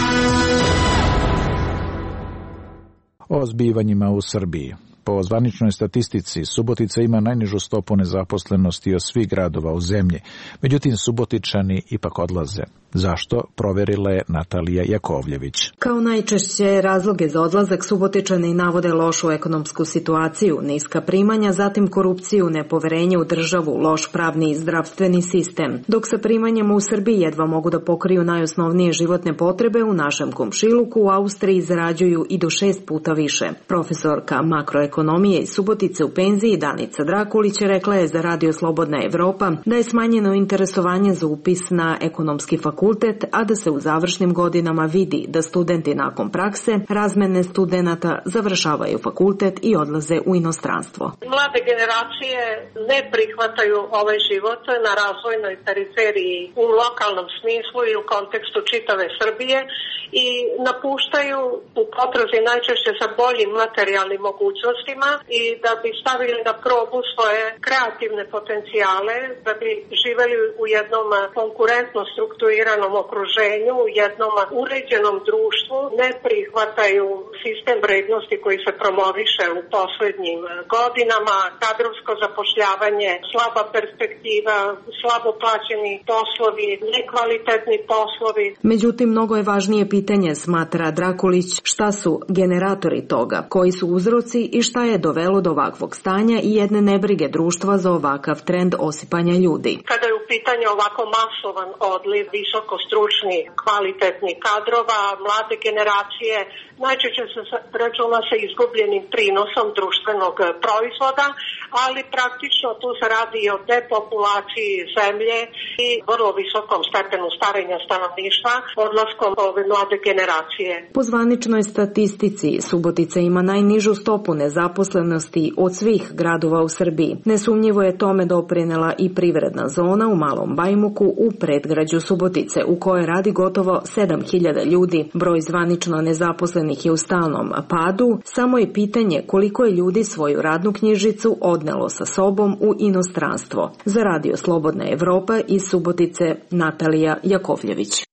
O zbivanjima u Srbiji. Po zvaničnoj statistici, Subotica ima najnižu stopu nezaposlenosti od svih gradova u zemlji. Međutim, Subotičani ipak odlaze. Zašto? Proverila je Natalija Jakovljević. Kao najčešće razloge za odlazak Subotičani navode lošu ekonomsku situaciju, niska primanja, zatim korupciju, nepoverenje u državu, loš pravni i zdravstveni sistem. Dok sa primanjama u Srbiji jedva mogu da pokriju najosnovnije životne potrebe, u našem komšiluku u Austriji zarađuju i do 6 puta više. Profesorka makroekonomije iz Subotice u penziji Danica Drakulić rekla je za radio Slobodna Evropa da je smanjeno interesovanje za upis na ekonomski fakultet, a da se u završnim godinama vidi da studenti nakon prakse, razmene studenata završavaju fakultet i odlaze u inostranstvo. Mlade generacije ne prihvataju ovaj život na razvojnoj periferiji u lokalnom smislu i u kontekstu čitave Srbije i napuštaju u potrazi najčešće sa boljim materijalnim mogućnostima i da bi stavili na probu svoje kreativne potencijale, da bi živeli u jednom konkurentno strukturiranom okruženju, u jednom uređenom društvu, ne prihvataju sistem vrednosti koji se promoviše u poslednjim godinama, kadrovsko zapošljavanje, slaba perspektiva, slabo plaćeni poslovi, nekvalitetni poslovi. Međutim, mnogo je važnije pitanje, smatra Drakulić, šta su generatori toga, koji su uzroci i šta je dovelo do ovakvog stanja i jedne nebrige društva za ovakav trend osipanja ljudi. Kada je u pitanju ovako masovan odliv visokostručnih, kvalitetnih kadrova, mlade generacije, najčešće se računa sa izgubljenim prinosom društvenog proizvoda, ali praktično tu se radi i o depopulaciji zemlje i vrlo visokom stepenu starenja stanovništva odlaskom ove mlade generacije. Po zvaničnoj statistici, Subotica ima najnižu stopu nezaposlenosti od svih gradova u Srbiji. Nesumnjivo je tome doprinela i privredna zona u Malom Bajmuku u predgrađu Subotice, u kojoj radi gotovo 7.000 ljudi. Broj zvanično nezaposlenih je u stalnom padu, samo je pitanje koliko je ljudi svoju radnu knjižicu odnelo sa sobom u inostranstvo. Za radio Slobodna Evropa iz Subotice, Natalija Jakovljević.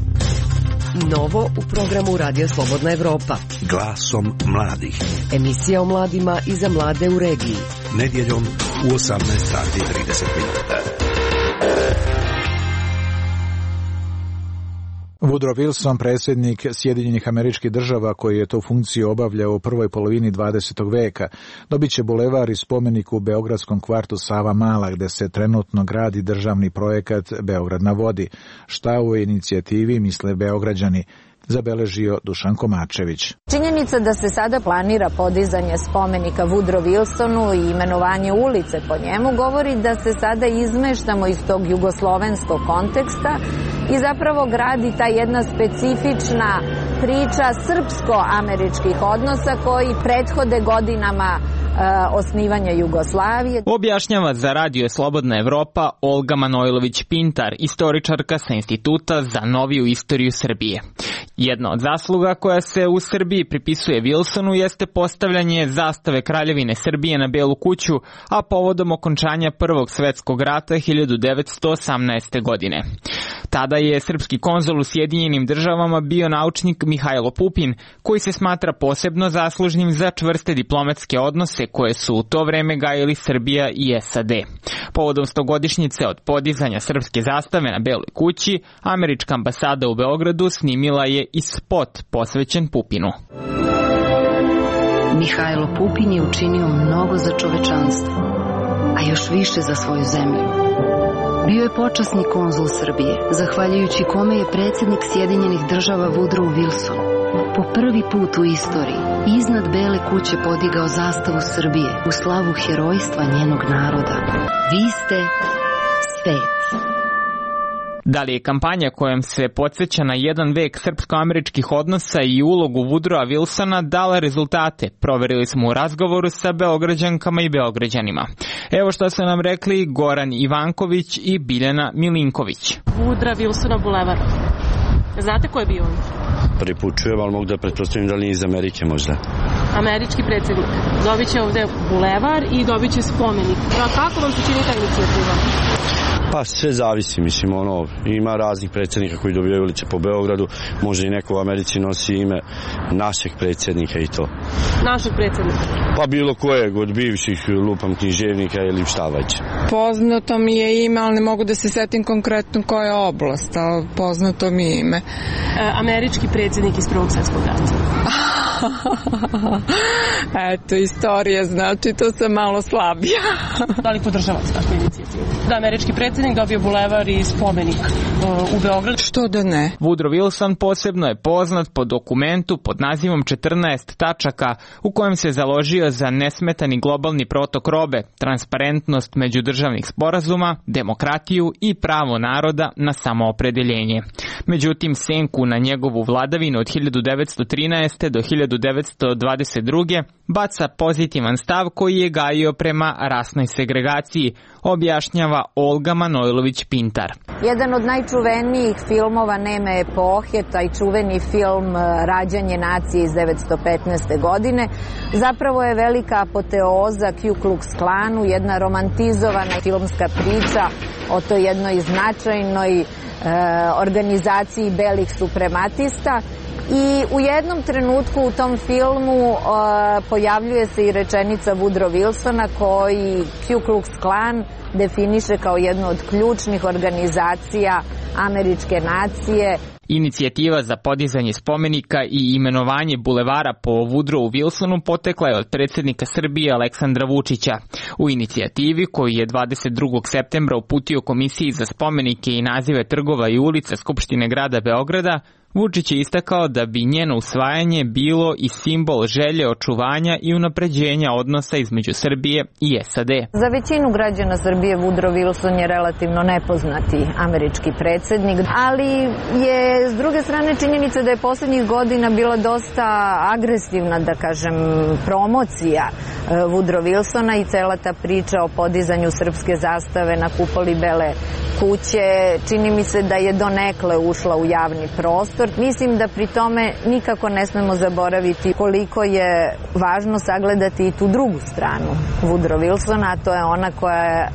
Novo u programu Radio Slobodna Evropa. Glasom mladih. Emisija o mladima i za mlade u regiji. Nedjeljom u 18:30. Woodrow Wilson, predsjednik Sjedinjenih Američkih Država, koji je tu funkciju obavljao u prvoj polovini 20. veka, dobit će bulevar i spomenik u beogradskom kvartu Sava Mala, gde se trenutno gradi državni projekat Beograd na vodi. Šta u inicijativi misle Beograđani? Zabeležio Dušan Komačević. Činjenica da se sada planira podizanje spomenika Woodrow Wilsonu i imenovanje ulice po njemu govori da se sada izmeštamo iz tog jugoslovenskog konteksta i zapravo gradi ta jedna specifična priča srpsko-američkih odnosa koji prethode godinama osnivanja Jugoslavije. Objašnjava za radio Slobodna Evropa Olga Manojlović-Pintar, istoričarka sa Instituta za noviju istoriju Srbije. Jedna od zasluga koja se u Srbiji pripisuje Wilsonu jeste postavljanje zastave Kraljevine Srbije na Belu kuću, a povodom okončanja Prvog svetskog rata 1918. godine. Tada je srpski konzul u Sjedinjenim Državama bio naučnik Mihajlo Pupin, koji se smatra posebno zaslužnim za čvrste diplomatske odnose koje su u to vreme gajili Srbija i SAD. Povodom 100-godišnjice od podizanja srpske zastave na Beloj kući, američka ambasada u Beogradu snimila je i spot posvećen Pupinu. Mihajlo Pupin je učinio mnogo za čovečanstvo, a još više za svoju zemlju. Bio je počasni konzul Srbije, zahvaljujući kome je predsjednik Sjedinjenih Država Woodrow Wilson po prvi put u istoriji iznad Bele kuće podigao zastavu Srbije u slavu herojstva njenog naroda. Vi ste svet. Da li je kampanja kojom se podsjeća na jedan vek srpsko-američkih odnosa i ulogu Woodrowa Wilsona dala rezultate? Proverili smo u razgovoru sa Beograđankama i Beograđanima. Evo što su nam rekli Goran Ivanković i Biljana Milinković. Woodrow Wilsona bulevar. Znate ko je bio on? Prvi put čujem, ali mogu da pretpostavim da li nije iz Amerike možda. Američki predsjednik. Dobit će ovde bulevar i dobit će spomenik. Kako vam se čini ta inicijativa? Pa sve zavisi, mislim, ima raznih predsjednika koji dobijaju ulice po Beogradu, možda i neko u Americi nosi ime našeg predsjednika i to. Našeg predsjednika? Pa bilo kojeg od bivših, lupam, književnika ili šta već. Poznato mi je ime, ali ne mogu da se setim konkretno koja je oblast, ali poznato mi je ime. Američki predsjednik iz Prvog svjetskog rata. Eto, istorija, znači to sam malo slabija. Da li podržavate takvu inicijativu? Da američki predsjednik dobio bulevar i spomenik u Beogradu? Što da ne? Woodrow Wilson posebno je poznat po dokumentu pod nazivom 14 tačaka u kojem se založio za nesmetani globalni protok robe, transparentnost međudržavnih sporazuma, demokratiju i pravo naroda na samoopredeljenje. Međutim, senku na njegovu vladavinu od 1913. do 1922. baca pozitivan stav koji je gajio prema rasnoj segregaciji, objašnjava Olga Manojlović-Pintar. Jedan od najčuvenijih filmova neme epohe, taj čuveni film Rađanje nacije iz 1915. godine, zapravo je velika apoteoza Ku Klux Klanu, jedna romantizovana filmska priča o toj jednoj značajnoj organizaciji belih suprematista. I u jednom trenutku u tom filmu pojavljuje se i rečenica Woodrow Wilsona koji Ku Klux Klan definiše kao jednu od ključnih organizacija američke nacije. Inicijativa za podizanje spomenika i imenovanje bulevara po Woodrowu Wilsonu potekla je od predsjednika Srbije Aleksandra Vučića. U inicijativi koju je 22. septembra uputio Komisiji za spomenike i nazive trgova i ulica Skupštine grada Beograda, Vučić je istakao da bi njeno usvajanje bilo i simbol želje očuvanja i unapređenja odnosa između Srbije i SAD. Za većinu građana Srbije Woodrow Wilson je relativno nepoznati američki predsjednik, ali je s druge strane činjenica da je posljednjih godina bila dosta agresivna, da kažem, promocija Woodrow Wilsona i cela ta priča o podizanju srpske zastave na kupoli Bele kuće. Čini mi se da je donekle ušla u javni prostor. Mislim da pri tome nikako ne smemo zaboraviti koliko je važno sagledati i tu drugu stranu Woodrow Wilsona, a to je ona koja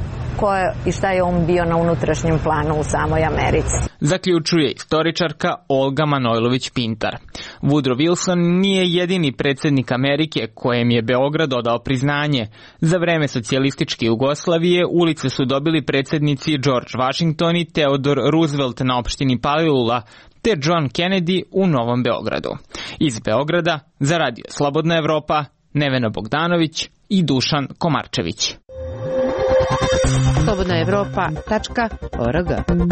i šta je on bio na unutrašnjem planu u samoj Americi. Zaključuje istoričarka Olga Manojlović-Pintar. Woodrow Wilson nije jedini predsjednik Amerike kojem je Beograd odao priznanje. Za vreme socijalističke Jugoslavije ulice su dobili predsjednici George Washington i Theodore Roosevelt na opštini Palilula, te John Kennedy u Novom Beogradu. Iz Beograda za Radio Slobodna Evropa, Nevena Bogdanović i Dušan Komarčević. slobodnaevropa.org.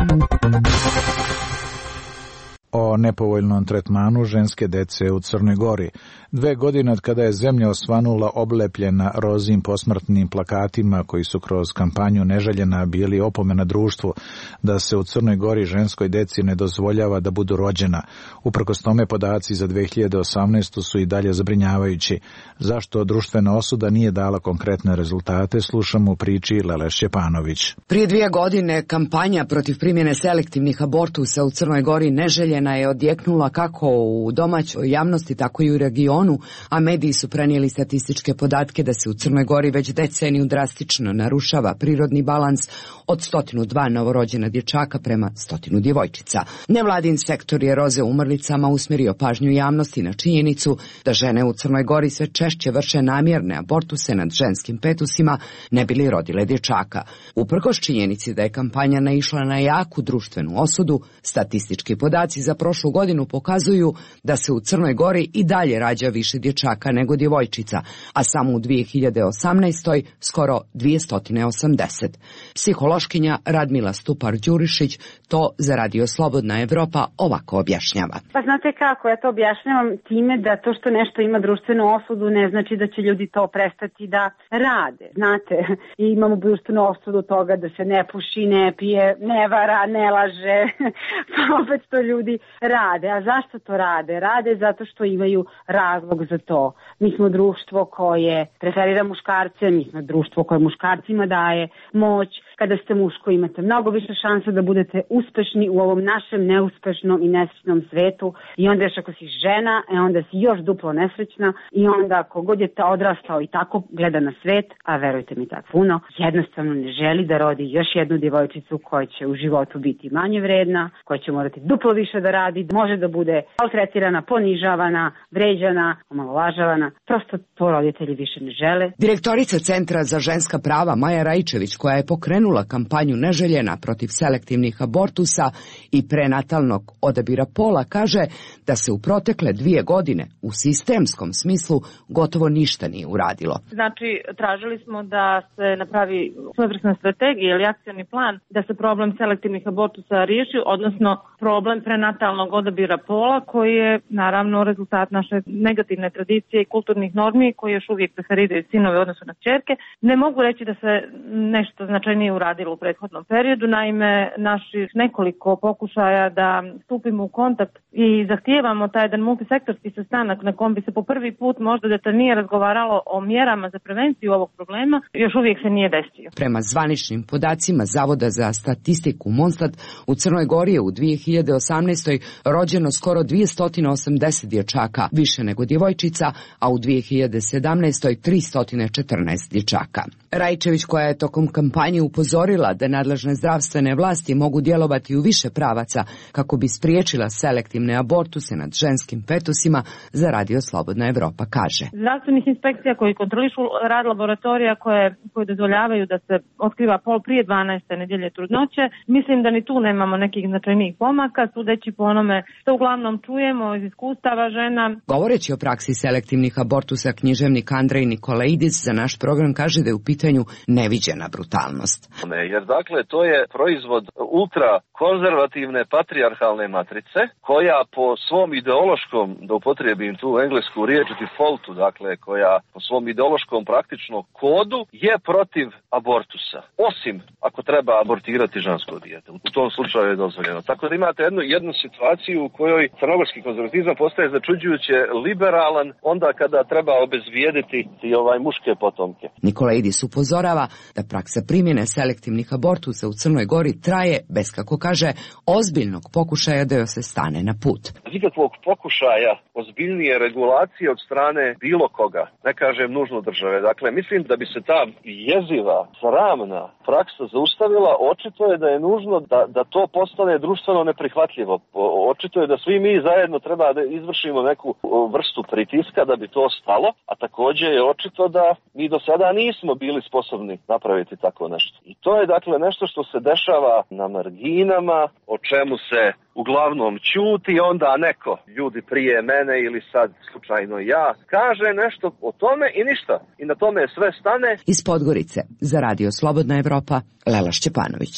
O nepovoljnom tretmanu ženske dece u Crnoj Gori. 2 godine od kada je zemlja osvanula oblepljena rozim posmrtnim plakatima koji su kroz kampanju Neželjena bili opomena društvu da se u Crnoj Gori ženskoj deci ne dozvoljava da budu rođena. Uprkos tome podaci za 2018. su i dalje zabrinjavajući. Zašto društvena osuda nije dala konkretne rezultate, slušamo u priči Lele Šćepanović. Prije 2 godine kampanja protiv primjene selektivnih abortusa u Crnoj Gori Neželjena promjena je odjeknula kako u domaćoj javnosti, tako i u regionu, a mediji su prenijeli statističke podatke da se u Crnoj Gori već deceniju drastično narušava prirodni balans od 102 novorođena dječaka prema 100 djevojčica. Nevladin sektor je roze umrlicama usmjerio pažnju javnosti na činjenicu da žene u Crnoj Gori sve češće vrše namjerne abortuse nad ženskim petusima ne bi li rodile dječaka. Uprkos činjenici da je kampanja naišla na jaku društvenu osudu, statistički podaci za prošlu godinu pokazuju da se u Crnoj Gori i dalje rađa više dječaka nego djevojčica, a samo u 2018. skoro 280. Psihološkinja Radmila Stupar-Đurišić to za Radio Slobodna Evropa ovako objašnjava. Pa znate kako, ja to objašnjavam time da to što nešto ima društvenu osudu ne znači da će ljudi to prestati da rade. Znate, i imamo društvenu osudu toga da se ne puši, ne pije, ne vara, ne laže, pa opet to ljudi rade. A zašto to rade? Rade zato što imaju razlog za to. Mi smo društvo koje preferira muškarce, mi smo društvo koje muškarcima daje moć. Kada ste muško imate mnogo više šanse da budete uspešni u ovom našem neuspešnom i nesrećnom svetu i onda još ako si žena, onda si još duplo nesrećna i onda ako god je ta odrastao i tako gleda na svet, a verujte mi tako puno, jednostavno ne želi da rodi još jednu djevojčicu koja će u životu biti manje vredna, koja će morati duplo više da radi, može da bude maltretirana, ponižavana, vređana, omalovažavana. Prosto to roditelji više ne žele. Direktorica Centra za ženska prava Maja Rajčević, koja je pokrenula kampanju Neželjena protiv selektivnih abortusa i prenatalnog odabira pola, kaže da se u protekle 2 godine u sistemskom smislu gotovo ništa nije uradilo. Znači, tražili smo da se napravi svojevrsna strategija ili akcioni plan da se problem selektivnih abortusa riješi, odnosno problem prenatalnog odabira pola koji je naravno rezultat naše negativne tradicije i kulturnih normi koji još uvijek preferiraju sinove u odnosu na kćerke. Ne mogu reći da se nešto značajnije uradilo u prethodnom periodu, naime naših nekoliko pokušaja da stupimo u kontakt i zahtijevamo taj jedan multisektorski sastanak na kom bi se po prvi put možda detaljnije razgovaralo o mjerama za prevenciju ovog problema, još uvijek se nije desio. Prema zvaničnim podacima Zavoda za statistiku Monstat, u Crnoj Gori je u 2018. rođeno skoro 280 dječaka, više nego djevojčica, a u 2017. 314 dječaka. Rajčević, koja je tokom kampanje upozorila da nadležne zdravstvene vlasti mogu djelovati u više pravaca kako bi spriječila selektivne abortuse nad ženskim petusima, za Radio Slobodna Evropa kaže. Zdravstvenih inspekcija koji kontrolišu rad laboratorija koje dozvoljavaju da se otkriva pol prije 12. nedjelje trudnoće, mislim da ni tu nemamo nekih značajnijih pomaka, sudeći po onome što uglavnom čujemo iz iskustava žena. Govoreći o praksi selektivnih abortusa, književnik Andrej Nikolaidis za naš program kaže da je u pitanju neviđena brutalnost. Jer dakle to je proizvod ultra konzervativne patrijarhalne matrice koja po svom ideološkom, da upotrijebim tu englesku riječ defaultu, dakle koja po svom ideološkom praktično kodu je protiv abortusa. Osim ako treba abortirati žensko dijete. U tom slučaju je dozvoljeno. Tako da imate jednu situaciju u kojoj crnogorski konzervatizam postaje začuđujuće liberalan onda kada treba obezvijediti muške potomke. Nikolaidis upozorava da praksa primjene selektivnih abortusa u Crnoj Gori traje bez, kako kaže, ozbiljnog pokušaja da joj se stane na put. Nikakvog pokušaja ozbiljnije regulacije od strane bilo koga, ne kažem nužno države. Dakle, mislim da bi se ta jeziva, sramna praksa zaustavila, očito je da je nužno da to postane društveno neprihvatljivo. Očito je da svi mi zajedno treba da izvršimo neku vrstu pritiska da bi to stalo, a također je očito da mi do sada nismo bili sposobni napraviti tako nešto. I to je dakle nešto što se dešava na marginama, o čemu se uglavnom ćuti, onda neko, ljudi prije mene ili sad slučajno ja, kaže nešto o tome i ništa. I na tome sve stane. Iz Podgorice za Radio Slobodna Evropa, Lela Šćepanović.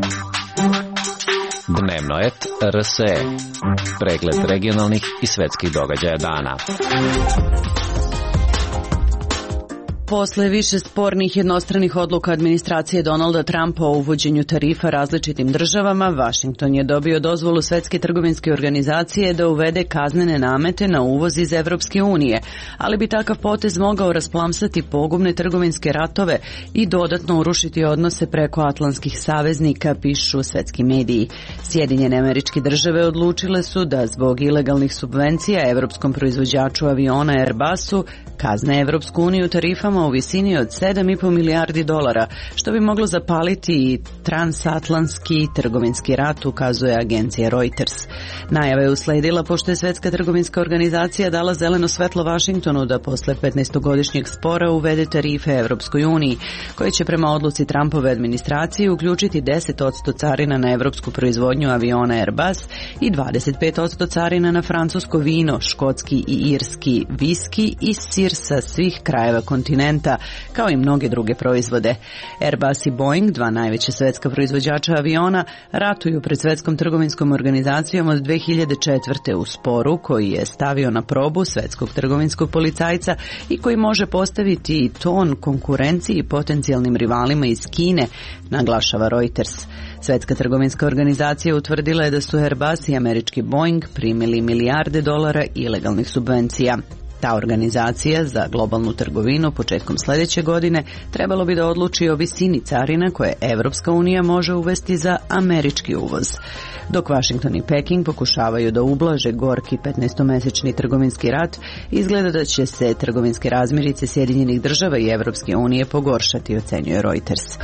Dnevno et RSE. Pregled regionalnih i svetskih događaja dana. Posle više spornih jednostranih odluka administracije Donalda Trumpa o uvođenju tarifa različitim državama, Vašington je dobio dozvolu Svetske trgovinske organizacije da uvede kaznene namete na uvoz iz Evropske unije, ali bi takav potez mogao rasplamsati pogubne trgovinske ratove i dodatno urušiti odnose preko atlantskih saveznika, pišu svetski mediji. Sjedinjene Američke Države odlučile su da zbog ilegalnih subvencija evropskom proizvođaču aviona Airbusu kazne Evropsku uniju tarifama u visini od $7,5 milijardi, što bi moglo zapaliti i transatlantski trgovinski rat, ukazuje agencija Reuters. Najava je usledila pošto je Svetska trgovinska organizacija dala zeleno svetlo Vašingtonu da posle 15-godišnjeg spora uvede tarife Evropskoj uniji, koje će prema odluci Trumpove administracije uključiti 10% carina na evropsku proizvodnju aviona Airbus i 25% carina na francusko vino, škotski i irski viski i sir sa svih krajeva kontinenta, kao i mnoge druge proizvode. Airbus i Boeing, dva najveća svetska proizvođača aviona, ratuju pred Svetskom trgovinskom organizacijom od 2004. u sporu koji je stavio na probu svetskog trgovinskog policajca i koji može postaviti ton konkurenciji i potencijalnim rivalima iz Kine, naglašava Reuters. Svetska trgovinska organizacija utvrdila je da su Airbus i američki Boeing primili milijarde dolara ilegalnih subvencija. Ta organizacija za globalnu trgovinu početkom sledeće godine trebalo bi da odluči o visini carina koje Evropska unija može uvesti za američki uvoz. Dok Washington i Peking pokušavaju da ublaže gorki 15-mesečni trgovinski rat, izgleda da će se trgovinske razmirice Sjedinjenih Država i Evropske unije pogoršati, ocenjuje Reuters.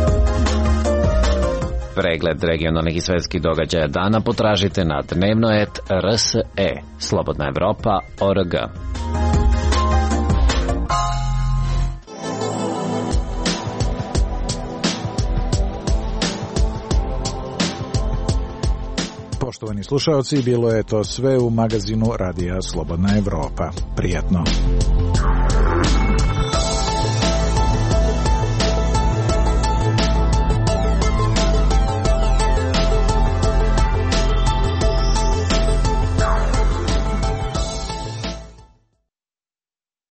Pregled regionalnih i svetskih događaja dana potražite na dnevno.rse, slobodnaevropa.org. Poštovani slušaoci, bilo je to sve u magazinu Radija Slobodna Evropa. Prijatno.